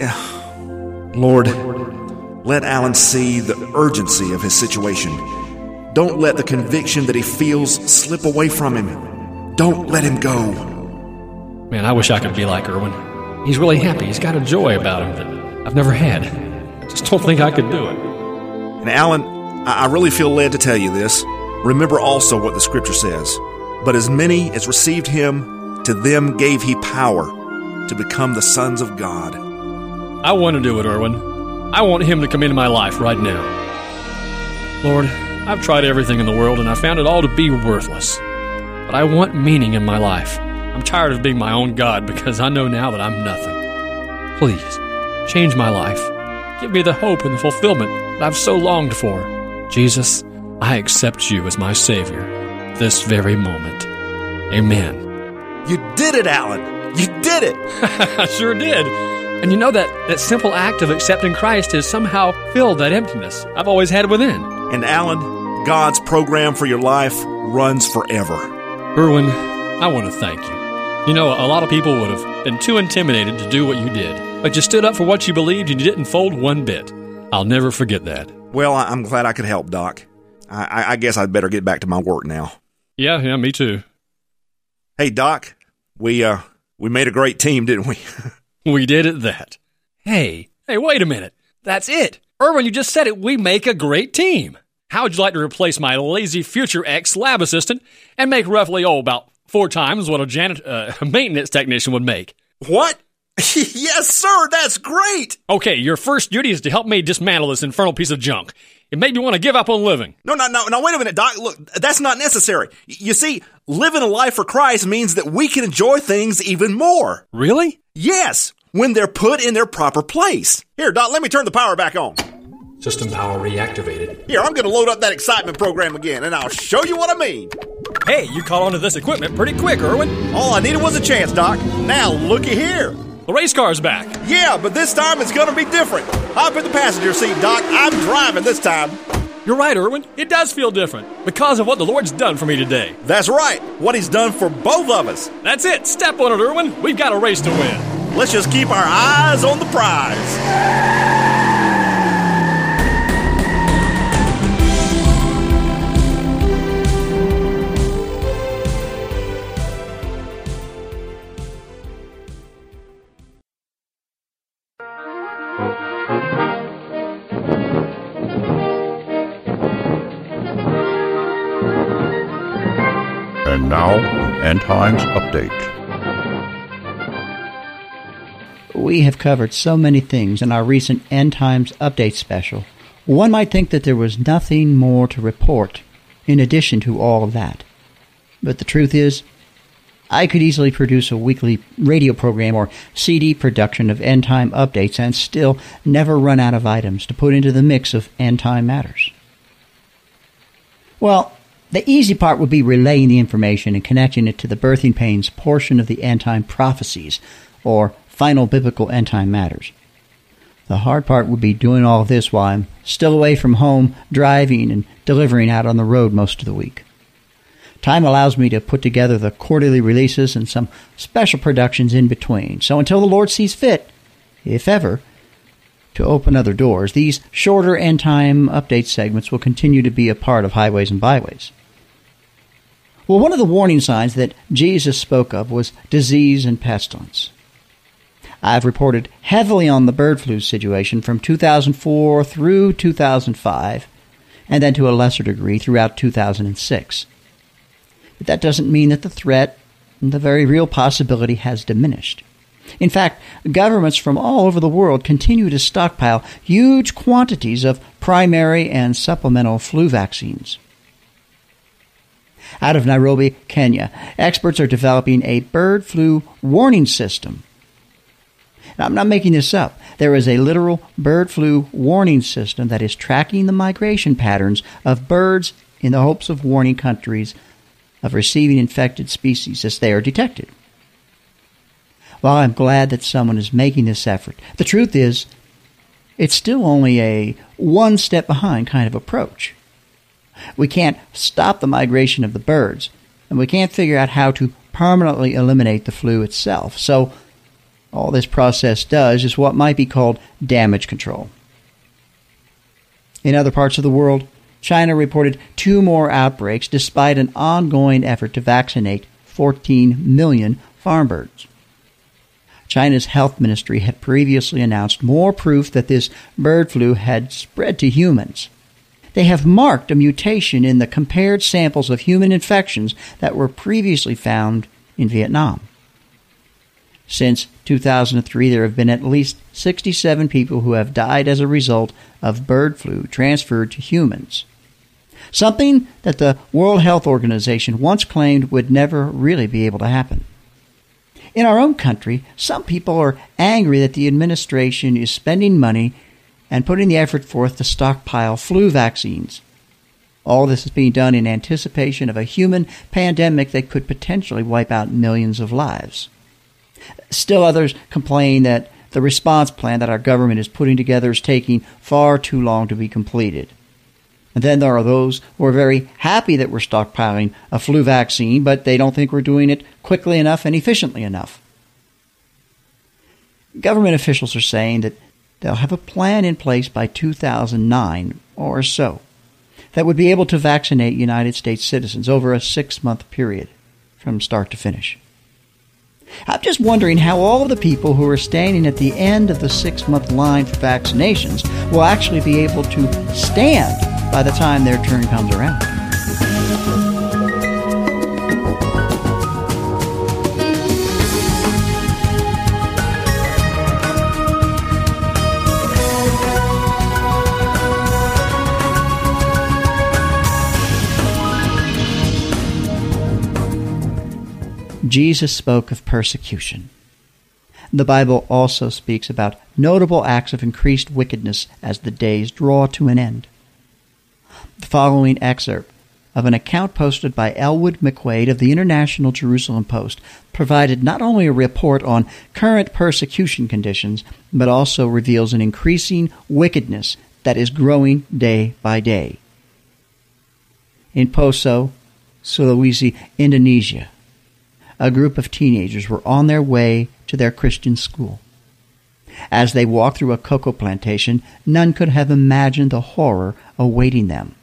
Lord, let Alan see the urgency of his situation. Don't let the conviction that he feels slip away from him. Don't let him go. Man, I wish I could be like Irwin. He's really happy. He's got a joy about him that I've never had. I just don't think I could do it. And Alan, I really feel led to tell you this. Remember also what the scripture says. "But as many as received him, to them gave he power to become the sons of God." I want to do it, Irwin. I want him to come into my life right now. Lord, I've tried everything in the world and I found it all to be worthless. But but I want meaning in my life. I'm tired of being my own God because I know now that I'm nothing. Please, change my life. Give me the hope and the fulfillment that I've so longed for. Jesus, I accept you as my Savior this very moment. Amen. You did it, Alan. You did it. I sure did. And you know that that simple act of accepting Christ has somehow filled that emptiness I've always had within. And Alan, God's program for your life runs forever. Erwin, I want to thank you. You know, a lot of people would have been too intimidated to do what you did, but you stood up for what you believed and you didn't fold one bit. I'll never forget that. Well, I'm glad I could help, Doc. I, I guess I'd better get back to my work now. Yeah, yeah, me too. Hey, Doc, we, uh, we made a great team, didn't we? We did at that. Hey, hey, wait a minute. That's it. Erwin, you just said it. We make a great team. How would you like to replace my lazy future ex-lab assistant and make roughly, oh, about four times what a janet- uh, maintenance technician would make? What? Yes, sir, that's great! Okay, your first duty is to help me dismantle this infernal piece of junk. It made me want to give up on living. No, no, no, no, wait a minute, Doc. Look, that's not necessary. You see, living a life for Christ means that we can enjoy things even more. Really? Yes, when they're put in their proper place. Here, Doc, let me turn the power back on. System power reactivated. Here, I'm going to load up that excitement program again, and I'll show you what I mean. Hey, you caught on to this equipment pretty quick, Erwin. All I needed was a chance, Doc. Now, looky here. The race car's back. Yeah, but this time it's going to be different. Hop in the passenger seat, Doc. I'm driving this time. You're right, Erwin. It does feel different because of what the Lord's done for me today. That's right. What he's done for both of us. That's it. Step on it, Erwin. We've got a race to win. Let's just keep our eyes on the prize. And now, End Times Update. We have covered so many things in our recent End Times Update special. One might think that there was nothing more to report in addition to all of that. But the truth is, I could easily produce a weekly radio program or C D production of End Time Updates and still never run out of items to put into the mix of End Time Matters. Well, the easy part would be relaying the information and connecting it to the birthing pains portion of the End Time Prophecies, or Final Biblical End Time Matters. The hard part would be doing all of this while I'm still away from home, driving and delivering out on the road most of the week. Time allows me to put together the quarterly releases and some special productions in between. So until the Lord sees fit, if ever, to open other doors, these shorter End Time Update segments will continue to be a part of Highways and Byways. Well, one of the warning signs that Jesus spoke of was disease and pestilence. I've reported heavily on the bird flu situation from two thousand four through two thousand five, and then to a lesser degree throughout two thousand six. But that doesn't mean that the threat and the very real possibility has diminished. In fact, governments from all over the world continue to stockpile huge quantities of primary and supplemental flu vaccines. Out of Nairobi, Kenya, experts are developing a bird flu warning system. Now, I'm not making this up. There is a literal bird flu warning system that is tracking the migration patterns of birds in the hopes of warning countries of receiving infected species as they are detected. While I'm glad that someone is making this effort, the truth is, it's still only a one step behind kind of approach. We can't stop the migration of the birds, and we can't figure out how to permanently eliminate the flu itself. So all this process does is what might be called damage control. In other parts of the world, China reported two more outbreaks despite an ongoing effort to vaccinate fourteen million farm birds. China's health ministry had previously announced more proof that this bird flu had spread to humans. They have marked a mutation in the compared samples of human infections that were previously found in Vietnam. Since two thousand three, there have been at least sixty-seven people who have died as a result of bird flu transferred to humans. something that the World Health Organization once claimed would never really be able to happen. In our own country, some people are angry that the administration is spending money and putting the effort forth to stockpile flu vaccines. All this is being done in anticipation of a human pandemic that could potentially wipe out millions of lives. Still others complain that the response plan that our government is putting together is taking far too long to be completed. And then there are those who are very happy that we're stockpiling a flu vaccine, but they don't think we're doing it quickly enough and efficiently enough. Government officials are saying that they'll have a plan in place by two thousand nine or so that would be able to vaccinate United States citizens over a six-month period from start to finish. I'm just wondering how all of the people who are standing at the end of the six-month line for vaccinations will actually be able to stand by the time their turn comes around. Jesus spoke of persecution. The Bible also speaks about notable acts of increased wickedness as the days draw to an end. The following excerpt of an account posted by Elwood McQuaid of the International Jerusalem Post provided not only a report on current persecution conditions, but also reveals an increasing wickedness that is growing day by day. In Poso, Sulawesi, Indonesia, a group of teenagers were on their way to their Christian school. As they walked through a cocoa plantation, none could have imagined the horror awaiting them.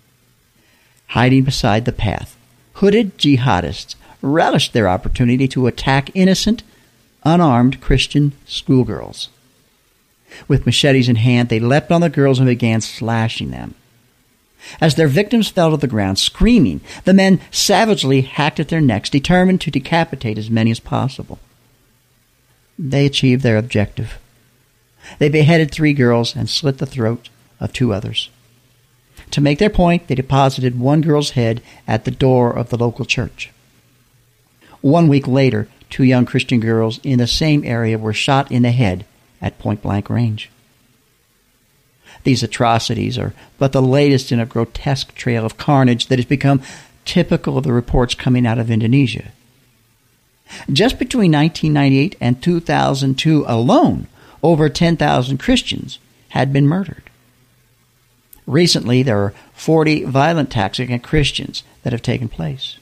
Hiding beside the path, hooded jihadists relished their opportunity to attack innocent, unarmed Christian schoolgirls. With machetes in hand, they leapt on the girls and began slashing them. As their victims fell to the ground, screaming, the men savagely hacked at their necks, determined to decapitate as many as possible. They achieved their objective. They beheaded three girls and slit the throat of two others. To make their point, they deposited one girl's head at the door of the local church. One week later, two young Christian girls in the same area were shot in the head at point-blank range. These atrocities are but the latest in a grotesque trail of carnage that has become typical of the reports coming out of Indonesia. Just between nineteen ninety-eight and two thousand two alone, over ten thousand Christians had been murdered. Recently, there are forty violent attacks against Christians that have taken place.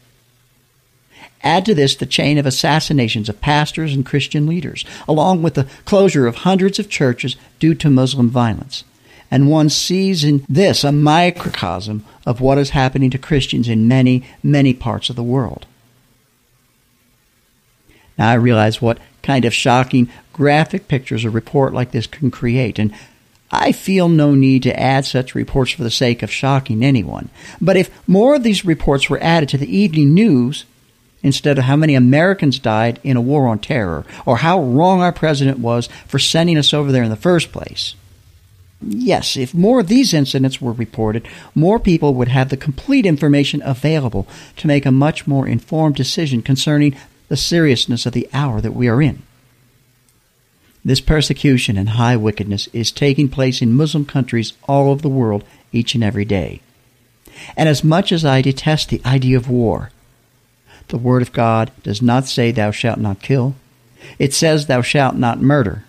Add to this the chain of assassinations of pastors and Christian leaders, along with the closure of hundreds of churches due to Muslim violence. And one sees in this a microcosm of what is happening to Christians in many, many parts of the world. Now I realize what kind of shocking, graphic pictures a report like this can create, and I feel no need to add such reports for the sake of shocking anyone. But if more of these reports were added to the evening news, instead of how many Americans died in a war on terror, or how wrong our president was for sending us over there in the first place, yes, if more of these incidents were reported, more people would have the complete information available to make a much more informed decision concerning the seriousness of the hour that we are in. This persecution and high wickedness is taking place in Muslim countries all over the world each and every day. And as much as I detest the idea of war, the Word of God does not say thou shalt not kill. It says thou shalt not murder.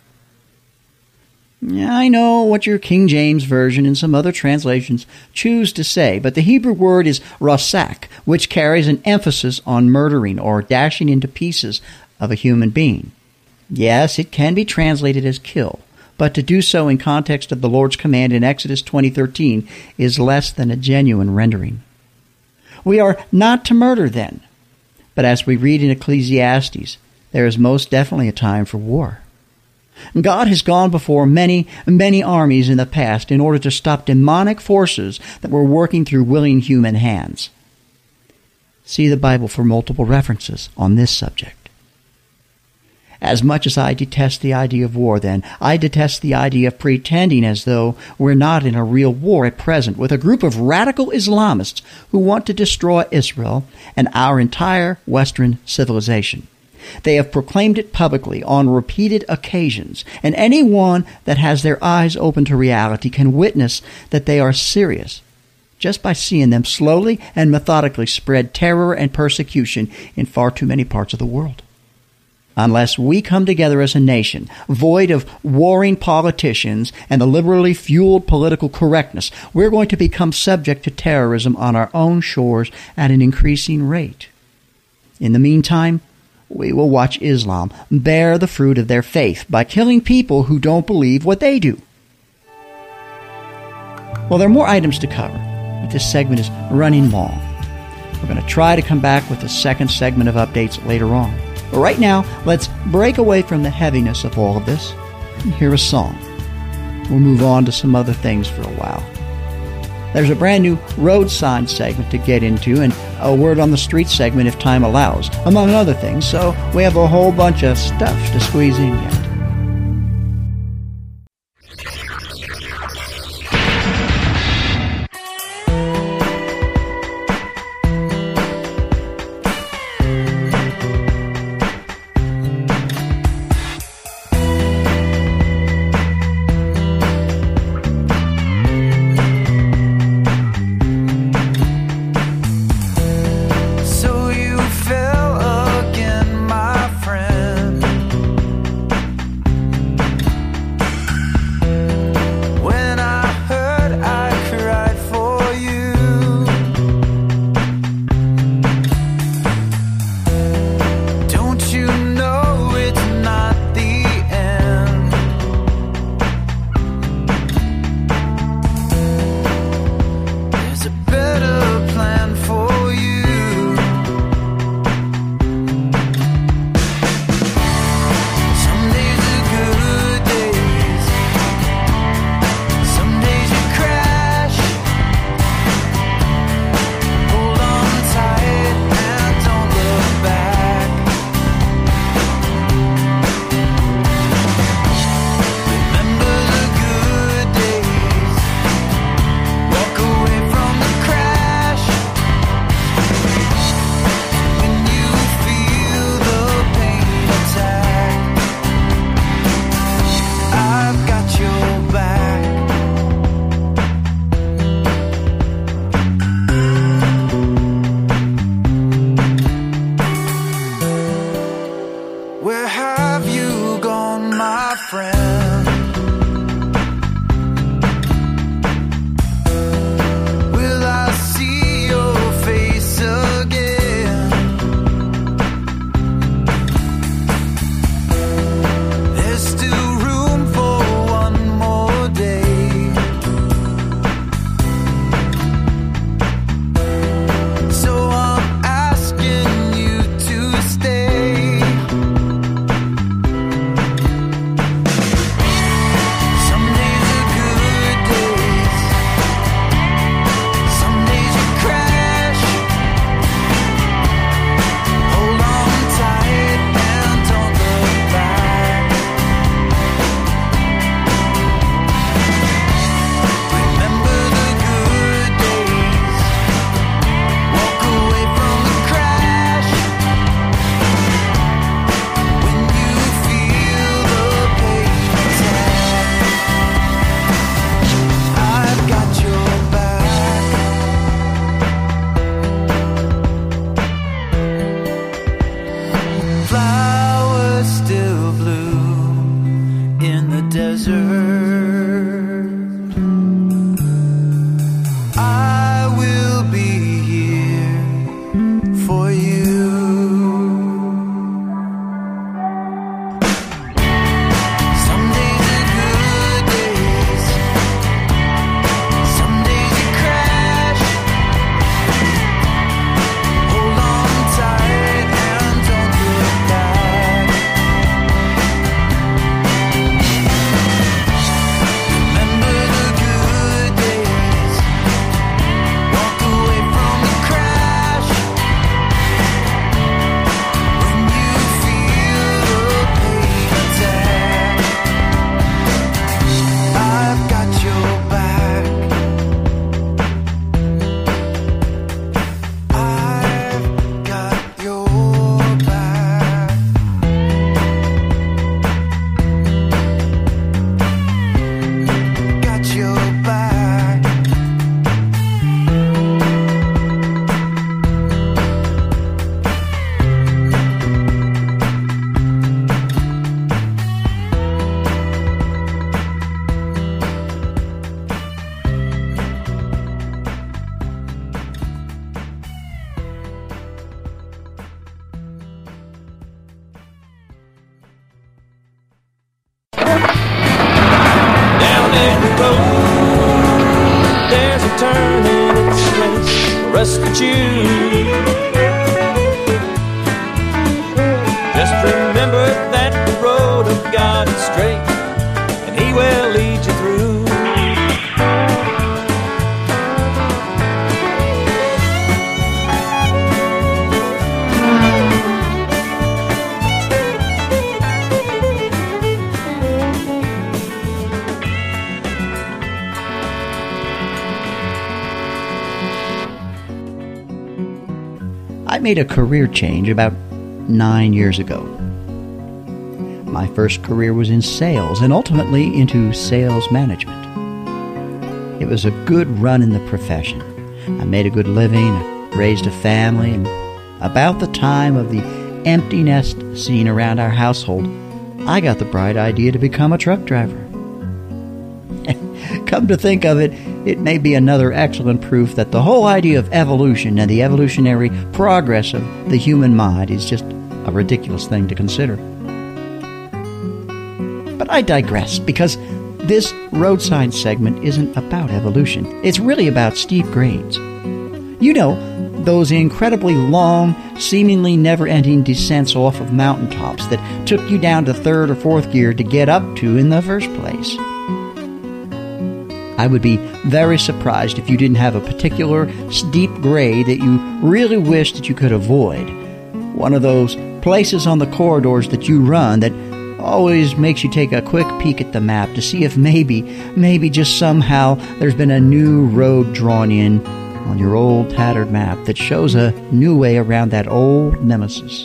I know what your King James Version and some other translations choose to say, but the Hebrew word is rasak, which carries an emphasis on murdering or dashing into pieces of a human being. Yes, it can be translated as kill, but to do so in context of the Lord's command in Exodus twenty thirteen is less than a genuine rendering. We are not to murder then, but as we read in Ecclesiastes, there is most definitely a time for war. God has gone before many, many armies in the past in order to stop demonic forces that were working through willing human hands. See the Bible for multiple references on this subject. As much as I detest the idea of war, then, I detest the idea of pretending as though we're not in a real war at present with a group of radical Islamists who want to destroy Israel and our entire Western civilization. They have proclaimed it publicly on repeated occasions, and anyone that has their eyes open to reality can witness that they are serious just by seeing them slowly and methodically spread terror and persecution in far too many parts of the world. Unless we come together as a nation, void of warring politicians and the liberally fueled political correctness, we're going to become subject to terrorism on our own shores at an increasing rate. In the meantime, we will watch Islam bear the fruit of their faith by killing people who don't believe what they do. Well, there are more items to cover, but this segment is running long. We're going to try to come back with a second segment of updates later on. But right now, let's break away from the heaviness of all of this and hear a song. We'll move on to some other things for a while. There's a brand new road sign segment to get into and a word on the street segment if time allows, among other things, so we have a whole bunch of stuff to squeeze in yet. So you fell again, my friend. us to choose. Just remember that the road of God is straight, and He will lead you through. I made a career change about nine years ago. My first career was in sales and ultimately into sales management. It was a good run in the profession. I made a good living, raised a family, and about the time of the empty nest scene around our household, I got the bright idea to become a truck driver. Come to think of it, it may be another excellent proof that the whole idea of evolution and the evolutionary progress of the human mind is just a ridiculous thing to consider. But I digress, because this road sign segment isn't about evolution. It's really about steep grades. You know, those incredibly long, seemingly never-ending descents off of mountaintops that took you down to third or fourth gear to get up to in the first place. I would be very surprised if you didn't have a particular steep grade that you really wish that you could avoid. One of those places on the corridors that you run that always makes you take a quick peek at the map to see if maybe, maybe just somehow there's been a new road drawn in on your old tattered map that shows a new way around that old nemesis.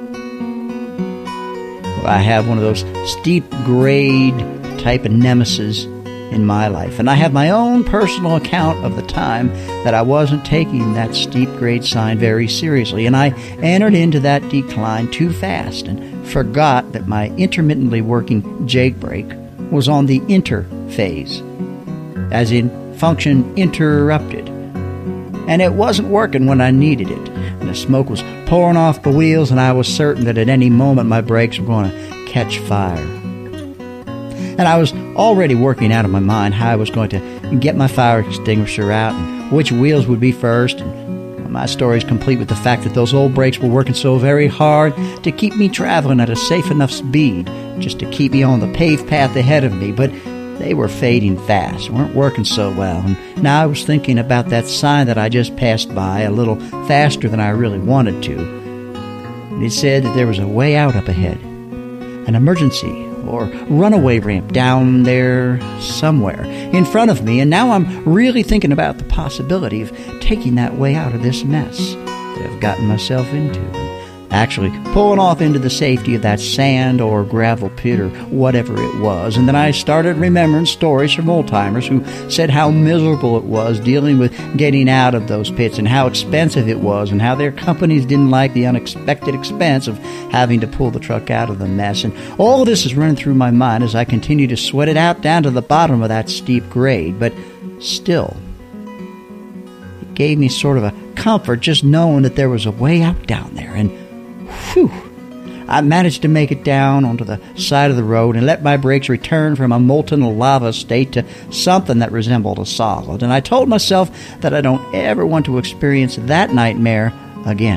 Well, I have one of those steep grade type of nemesis in my life, and I have my own personal account of the time that I wasn't taking that steep grade sign very seriously, and I entered into that decline too fast and forgot that my intermittently working jake brake was on the inter phase, as in function interrupted, and it wasn't working when I needed it, and the smoke was pouring off the wheels, and I was certain that at any moment my brakes were going to catch fire. And I was already working out of my mind how I was going to get my fire extinguisher out and which wheels would be first. And my story is complete with the fact that those old brakes were working so very hard to keep me traveling at a safe enough speed just to keep me on the paved path ahead of me. But they were fading fast, weren't working so well. And now I was thinking about that sign that I just passed by a little faster than I really wanted to. And it said that there was a way out up ahead, an emergency or runaway ramp down there somewhere in front of me, and now I'm really thinking about the possibility of taking that way out of this mess that I've gotten myself into, and actually pulling off into the safety of that sand or gravel pit or whatever it was. And then I started remembering stories from old-timers who said how miserable it was dealing with getting out of those pits and how expensive it was and how their companies didn't like the unexpected expense of having to pull the truck out of the mess. And all of this is running through my mind as I continue to sweat it out down to the bottom of that steep grade. But still, it gave me sort of a comfort just knowing that there was a way out down there. And whew, I managed to make it down onto the side of the road and let my brakes return from a molten lava state to something that resembled a solid. And I told myself that I don't ever want to experience that nightmare again.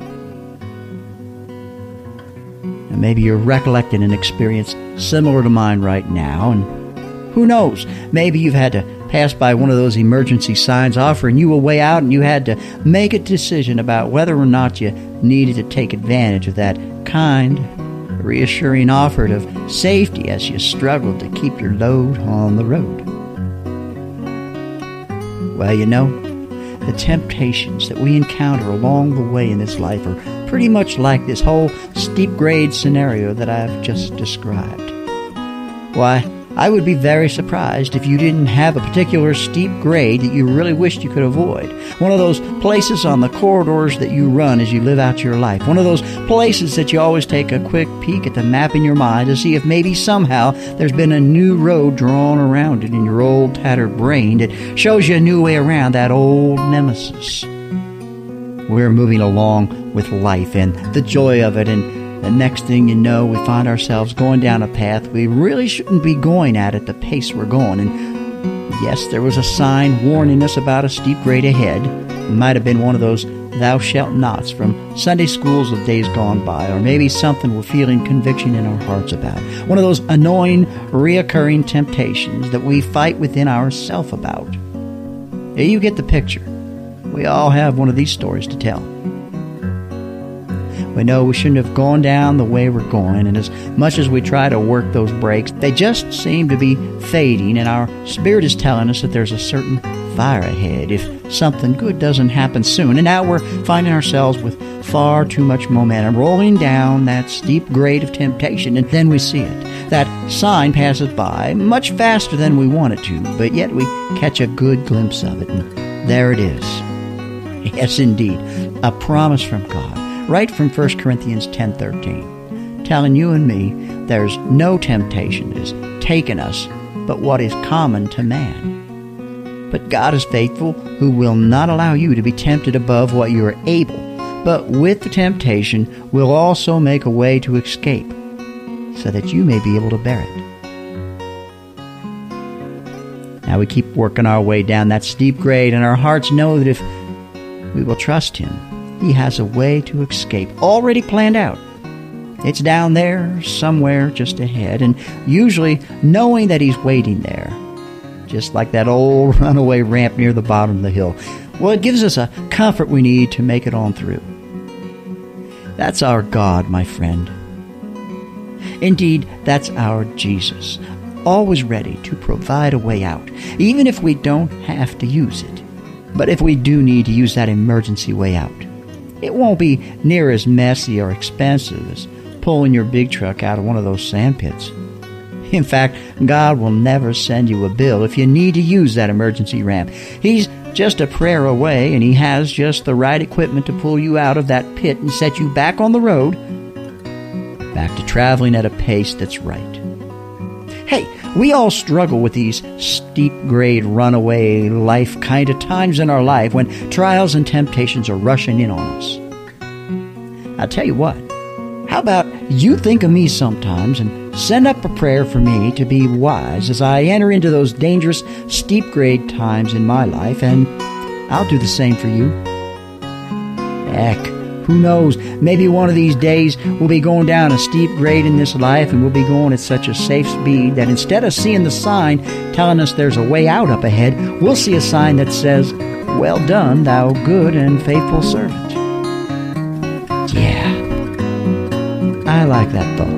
And maybe you're recollecting an experience similar to mine right now, and who knows, maybe you've had to pass by one of those emergency signs offering you a way out, and you had to make a decision about whether or not you needed to take advantage of that kind, reassuring offer of safety as you struggled to keep your load on the road. Well, you know, the temptations that we encounter along the way in this life are pretty much like this whole steep grade scenario that I've just described. Why, I would be very surprised if you didn't have a particular steep grade that you really wished you could avoid. One of those places on the corridors that you run as you live out your life. One of those places that you always take a quick peek at the map in your mind to see if maybe somehow there's been a new road drawn around it in your old tattered brain that shows you a new way around that old nemesis. We're moving along with life and the joy of it, and the next thing you know, we find ourselves going down a path we really shouldn't be going at at the pace we're going. And Yes, there was a sign warning us about a steep grade ahead. It might have been one of those thou shalt nots from Sunday schools of days gone by, or maybe something we're feeling conviction in our hearts about. One of those annoying, reoccurring temptations that we fight within ourselves about. You get the picture. We all have one of these stories to tell. We know we shouldn't have gone down the way we're going, and as much as we try to work those brakes, they just seem to be fading, and our spirit is telling us that there's a certain fire ahead if something good doesn't happen soon. And now we're finding ourselves with far too much momentum, rolling down that steep grade of temptation, and then we see it. That sign passes by much faster than we want it to, but yet we catch a good glimpse of it, and there it is. Yes, indeed, a promise from God. Right from First Corinthians ten thirteen, telling you and me there's no temptation that has taken us but what is common to man. But God is faithful, who will not allow you to be tempted above what you are able, but with the temptation will also make a way to escape, so that you may be able to bear it. Now we keep working our way down that steep grade, and our hearts know that if we will trust Him, He has a way to escape, already planned out. It's down there, somewhere just ahead, and usually knowing that He's waiting there, just like that old runaway ramp near the bottom of the hill. Well, it gives us a comfort we need to make it on through. That's our God, my friend. Indeed, that's our Jesus, always ready to provide a way out, even if we don't have to use it. But if we do need to use that emergency way out, it won't be near as messy or expensive as pulling your big truck out of one of those sand pits. In fact, God will never send you a bill if you need to use that emergency ramp. He's just a prayer away, and He has just the right equipment to pull you out of that pit and set you back on the road, back to traveling at a pace that's right. Hey, we all struggle with these steep grade runaway life kind of times in our life when trials and temptations are rushing in on us. I'll tell you what, how about you think of me sometimes and send up a prayer for me to be wise as I enter into those dangerous steep grade times in my life, and I'll do the same for you. Heck, who knows, maybe one of these days we'll be going down a steep grade in this life, and we'll be going at such a safe speed that instead of seeing the sign telling us there's a way out up ahead, we'll see a sign that says, "Well done, thou good and faithful servant." Yeah, I like that thought.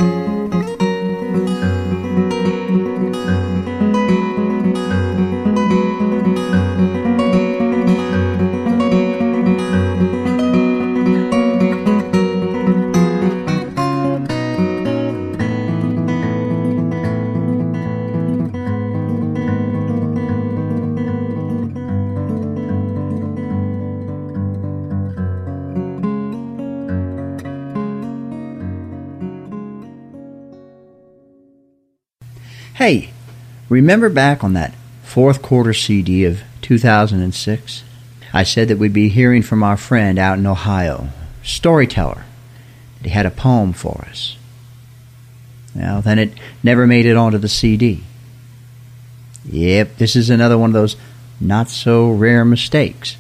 Hey, remember back on that fourth quarter C D of two thousand six? I said that we'd be hearing from our friend out in Ohio, storyteller, that he had a poem for us. Well, then it never made it onto the C D. Yep, this is another one of those not-so-rare mistakes.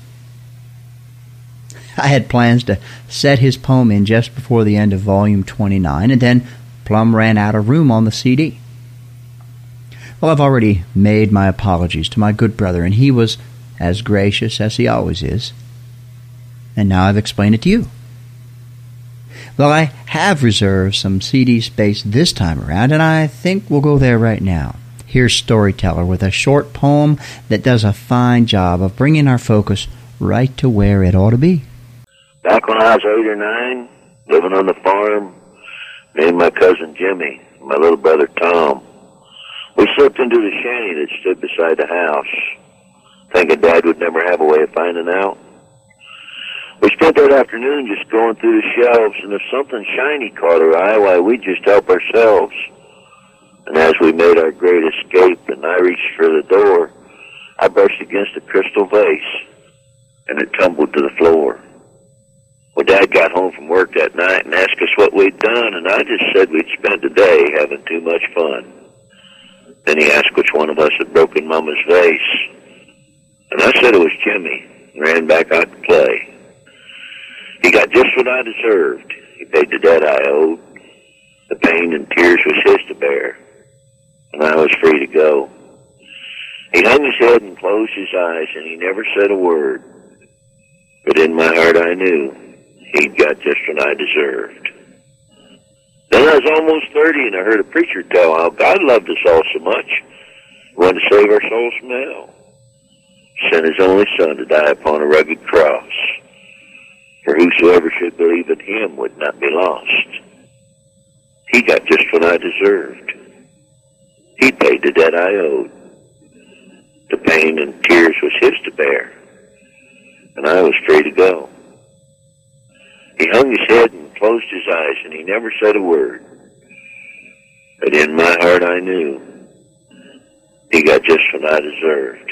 I had plans to set his poem in just before the end of volume twenty-nine, and then plumb ran out of room on the C D. Well, I've already made my apologies to my good brother, and he was as gracious as he always is. And now I've explained it to you. Well, I have reserved some C D space this time around, and I think we'll go there right now. Here's Storyteller with a short poem that does a fine job of bringing our focus right to where it ought to be. Back when I was eight or nine, living on the farm, me and my cousin Jimmy, my little brother Tom, we slipped into the shanty that stood beside the house, thinking Dad would never have a way of finding out. We spent that afternoon just going through the shelves, and if something shiny caught our eye, why, we'd just help ourselves. And as we made our great escape and I reached for the door, I brushed against a crystal vase, and it tumbled to the floor. Well, Dad got home from work that night and asked us what we'd done, and I just said we'd spent the day having too much fun. Then he asked which one of us had broken Mama's vase. And I said it was Jimmy, and ran back out to play. He got just what I deserved. He paid the debt I owed. The pain and tears was his to bear, and I was free to go. He hung his head and closed his eyes, and he never said a word. But in my heart I knew he'd got just what I deserved. Then I was almost thirty, and I heard a preacher tell how God loved us all so much, he wanted to save our souls from hell. He sent his only Son to die upon a rugged cross, for whosoever should believe in him would not be lost. He got just what I deserved. He paid the debt I owed. The pain and tears was his to bear, and I was free to go. He hung his head and closed his eyes, and he never said a word. But in my heart I knew he got just what I deserved.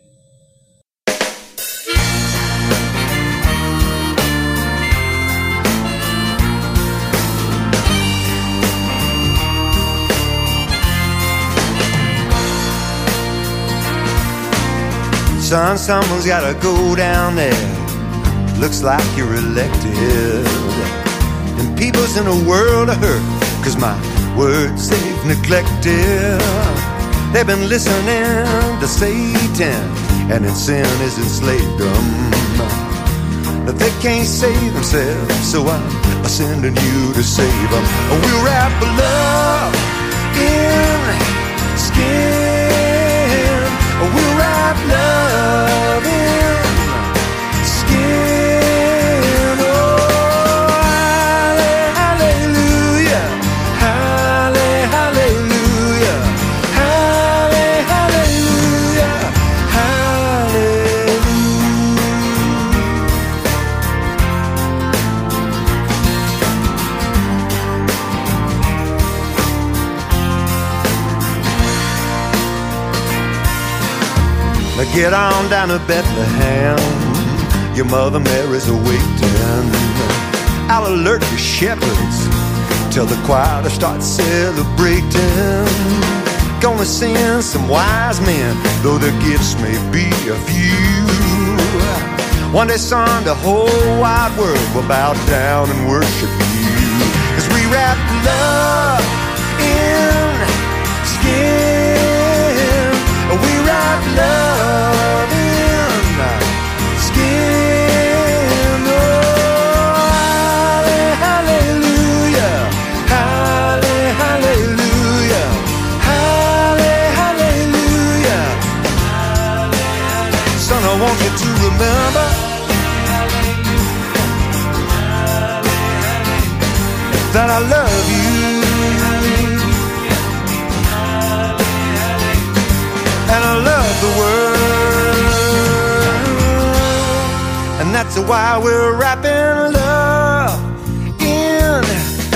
Son, someone's gotta go down there. Looks like you're elected. And people's in a world of hurt, 'cause my words they've neglected. They've been listening to Satan, and in sin has enslaved them. But they can't save themselves, so I'm sending you to save them. We'll wrap love in skin. We'll wrap love in skin. Oh, hallelujah, hallelujah, hallelujah, hallelujah, hallelujah. Now get on down to Bethlehem. Your mother Mary's awaiting. I'll alert the shepherds till the choir to start celebrating. Gonna send some wise men, though their gifts may be a few. One day, son, the whole wide world will bow down and worship you. 'Cause we wrap love in skin. We wrap love in skin. Oh, hallelujah, hallelujah, hallelujah. Son, I want you to remember that I love you. And I love the world, and that's why we're wrapping love in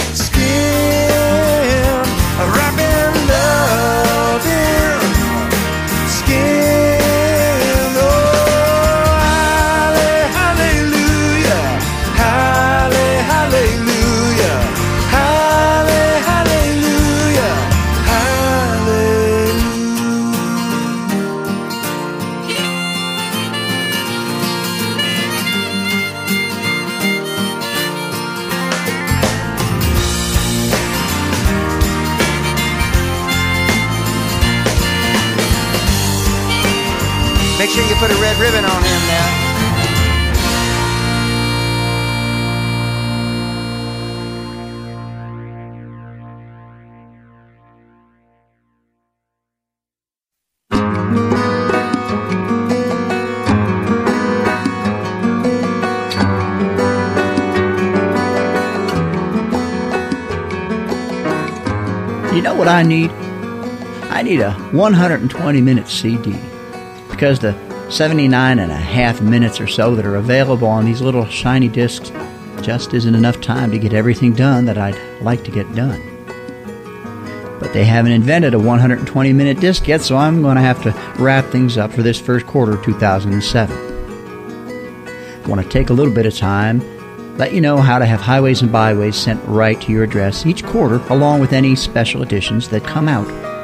skin. Wrapping love in skin. Oh, hallelujah, hallelujah, hallelujah, hallelujah. Make sure you put a red ribbon on him now. You know what I need? I need a one hundred twenty minute C D. Because the seventy-nine and a half minutes or so that are available on these little shiny discs just isn't enough time to get everything done that I'd like to get done. But they haven't invented a one hundred twenty minute disc yet, so I'm going to have to wrap things up for this first quarter of two thousand seven. I want to take a little bit of time, let you know how to have Highways and Byways sent right to your address each quarter, along with any special editions that come out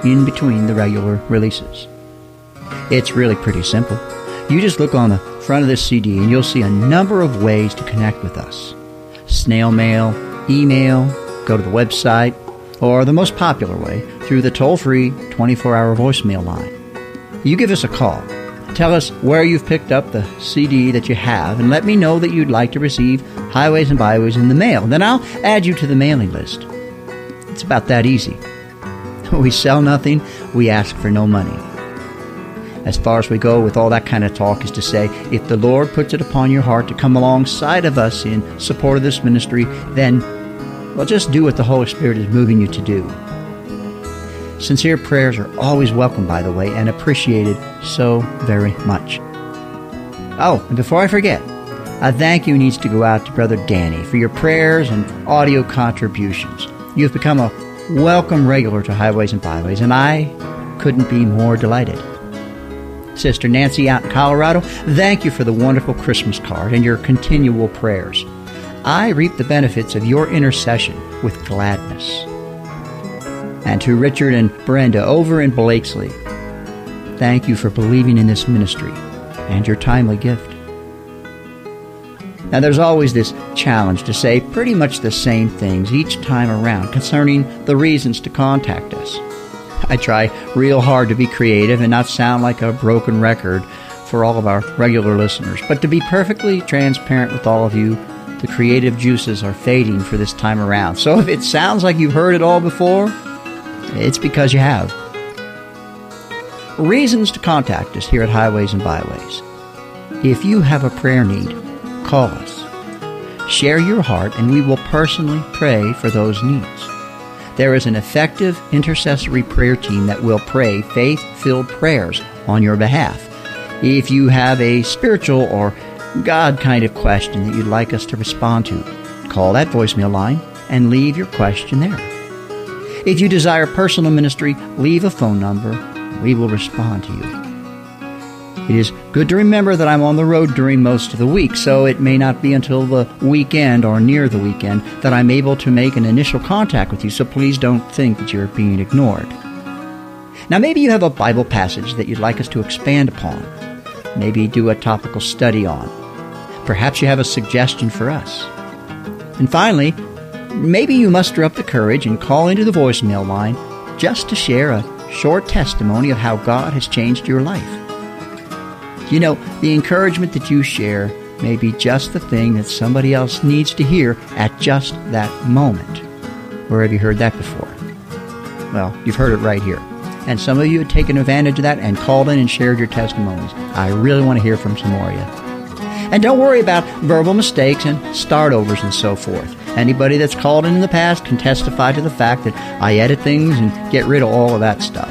in between the regular releases. It's really pretty simple. You just look on the front of this C D and you'll see a number of ways to connect with us. Snail mail, email, go to the website, or the most popular way, through the toll-free twenty-four hour voicemail line. You give us a call. Tell us where you've picked up the C D that you have, and let me know that you'd like to receive Highways and Byways in the mail. Then I'll add you to the mailing list. It's about that easy. We sell nothing, we ask for no money. As far as we go with all that kind of talk is to say, if the Lord puts it upon your heart to come alongside of us in support of this ministry, then, well, just do what the Holy Spirit is moving you to do. Sincere prayers are always welcome, by the way, and appreciated so very much. Oh, and before I forget, a thank you needs to go out to Brother Danny for your prayers and audio contributions. You've become a welcome regular to Highways and Byways, and I couldn't be more delighted. Sister Nancy out in Colorado, thank you for the wonderful Christmas card and your continual prayers. I reap the benefits of your intercession with gladness. And to Richard and Brenda over in Blakesley, thank you for believing in this ministry and your timely gift. Now, there's always this challenge to say pretty much the same things each time around concerning the reasons to contact us. I try real hard to be creative and not sound like a broken record for all of our regular listeners. But to be perfectly transparent with all of you, the creative juices are fading for this time around. So if it sounds like you've heard it all before, it's because you have. Reasons to contact us here at Highways and Byways. If you have a prayer need, call us. Share your heart and we will personally pray for those needs. There is an effective intercessory prayer team that will pray faith-filled prayers on your behalf. If you have a spiritual or God kind of question that you'd like us to respond to, call that voicemail line and leave your question there. If you desire personal ministry, leave a phone number. We will respond to you. It is good to remember that I'm on the road during most of the week, so it may not be until the weekend or near the weekend that I'm able to make an initial contact with you, so please don't think that you're being ignored. Now, maybe you have a Bible passage that you'd like us to expand upon, maybe do a topical study on. Perhaps you have a suggestion for us. And finally, maybe you muster up the courage and call into the voicemail line just to share a short testimony of how God has changed your life. You know, the encouragement that you share may be just the thing that somebody else needs to hear at just that moment. Where have you heard that before? Well, you've heard it right here. And some of you have taken advantage of that and called in and shared your testimonies. I really want to hear from some more of you. And don't worry about verbal mistakes and start-overs and so forth. Anybody that's called in in the past can testify to the fact that I edit things and get rid of all of that stuff.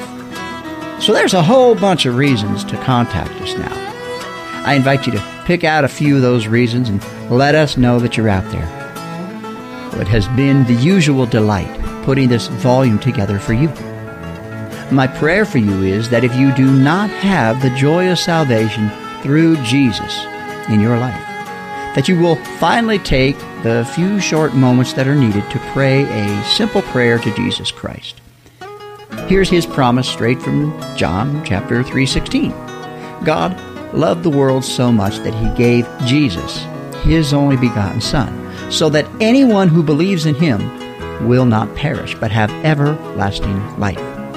So there's a whole bunch of reasons to contact us now. I invite you to pick out a few of those reasons and let us know that you're out there. Well, it has been the usual delight putting this volume together for you. My prayer for you is that if you do not have the joy of salvation through Jesus in your life, that you will finally take the few short moments that are needed to pray a simple prayer to Jesus Christ. Here's his promise straight from John chapter three sixteen. God loved the world so much that he gave Jesus, his only begotten Son, so that anyone who believes in him will not perish, but have everlasting life.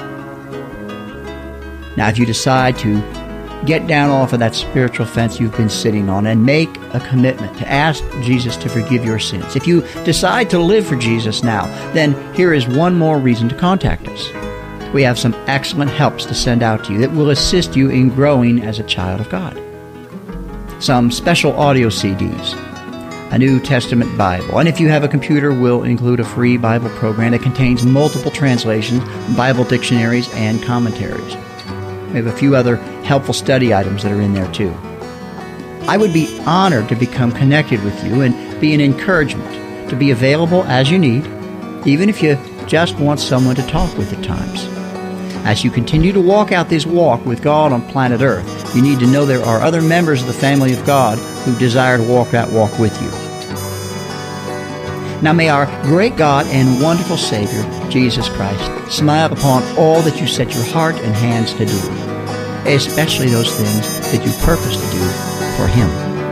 Now, if you decide to get down off of that spiritual fence you've been sitting on and make a commitment to ask Jesus to forgive your sins, if you decide to live for Jesus now, then here is one more reason to contact us. We have some excellent helps to send out to you that will assist you in growing as a child of God. Some special audio C Ds, a New Testament Bible, and if you have a computer, we'll include a free Bible program that contains multiple translations, Bible dictionaries, and commentaries. We have a few other helpful study items that are in there too. I would be honored to become connected with you and be an encouragement to be available as you need, even if you just want someone to talk with at times. As you continue to walk out this walk with God on planet Earth, you need to know there are other members of the family of God who desire to walk that walk with you. Now may our great God and wonderful Savior Jesus Christ, smile upon all that you set your heart and hands to do, especially those things that you purpose to do for Him.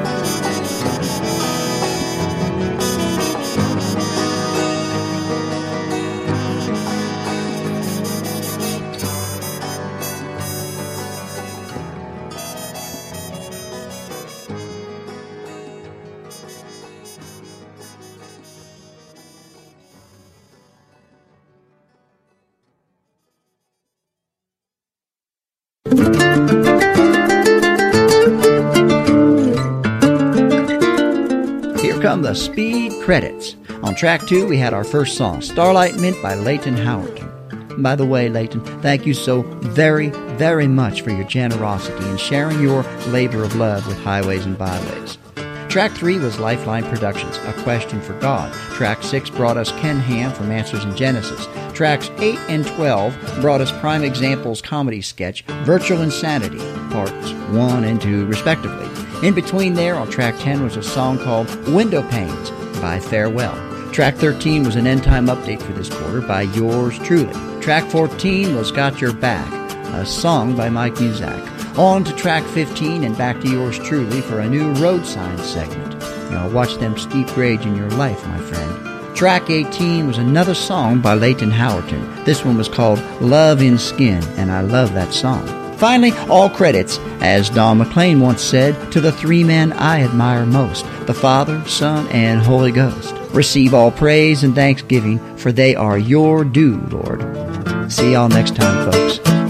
Here come the speed credits. On track two, we had our first song, Starlight Mint by Leighton Howerton. By the way, Leighton, thank you so very, very much for your generosity in sharing your labor of love with Highways and Byways. Track three was Lifeline Productions, A Question for God. Track six brought us Ken Ham from Answers in Genesis. Tracks eight and twelve brought us Prime Examples comedy sketch, Virtual Insanity, parts one and two, respectively. In between there, on track ten was a song called Window Panes by Farewell. Track thirteen was an end time update for this quarter by yours truly. Track fourteen was Got Your Back, a song by Mike Muzak. On to track fifteen and back to yours truly for a new road sign segment. Now watch them steep grades in your life, my friend. Track eighteen was another song by Leighton Howerton. This one was called Love in Skin, and I love that song. Finally, all credits, as Don McLean once said, to the three men I admire most, the Father, Son, and Holy Ghost. Receive all praise and thanksgiving, for they are your due, Lord. See y'all next time, folks.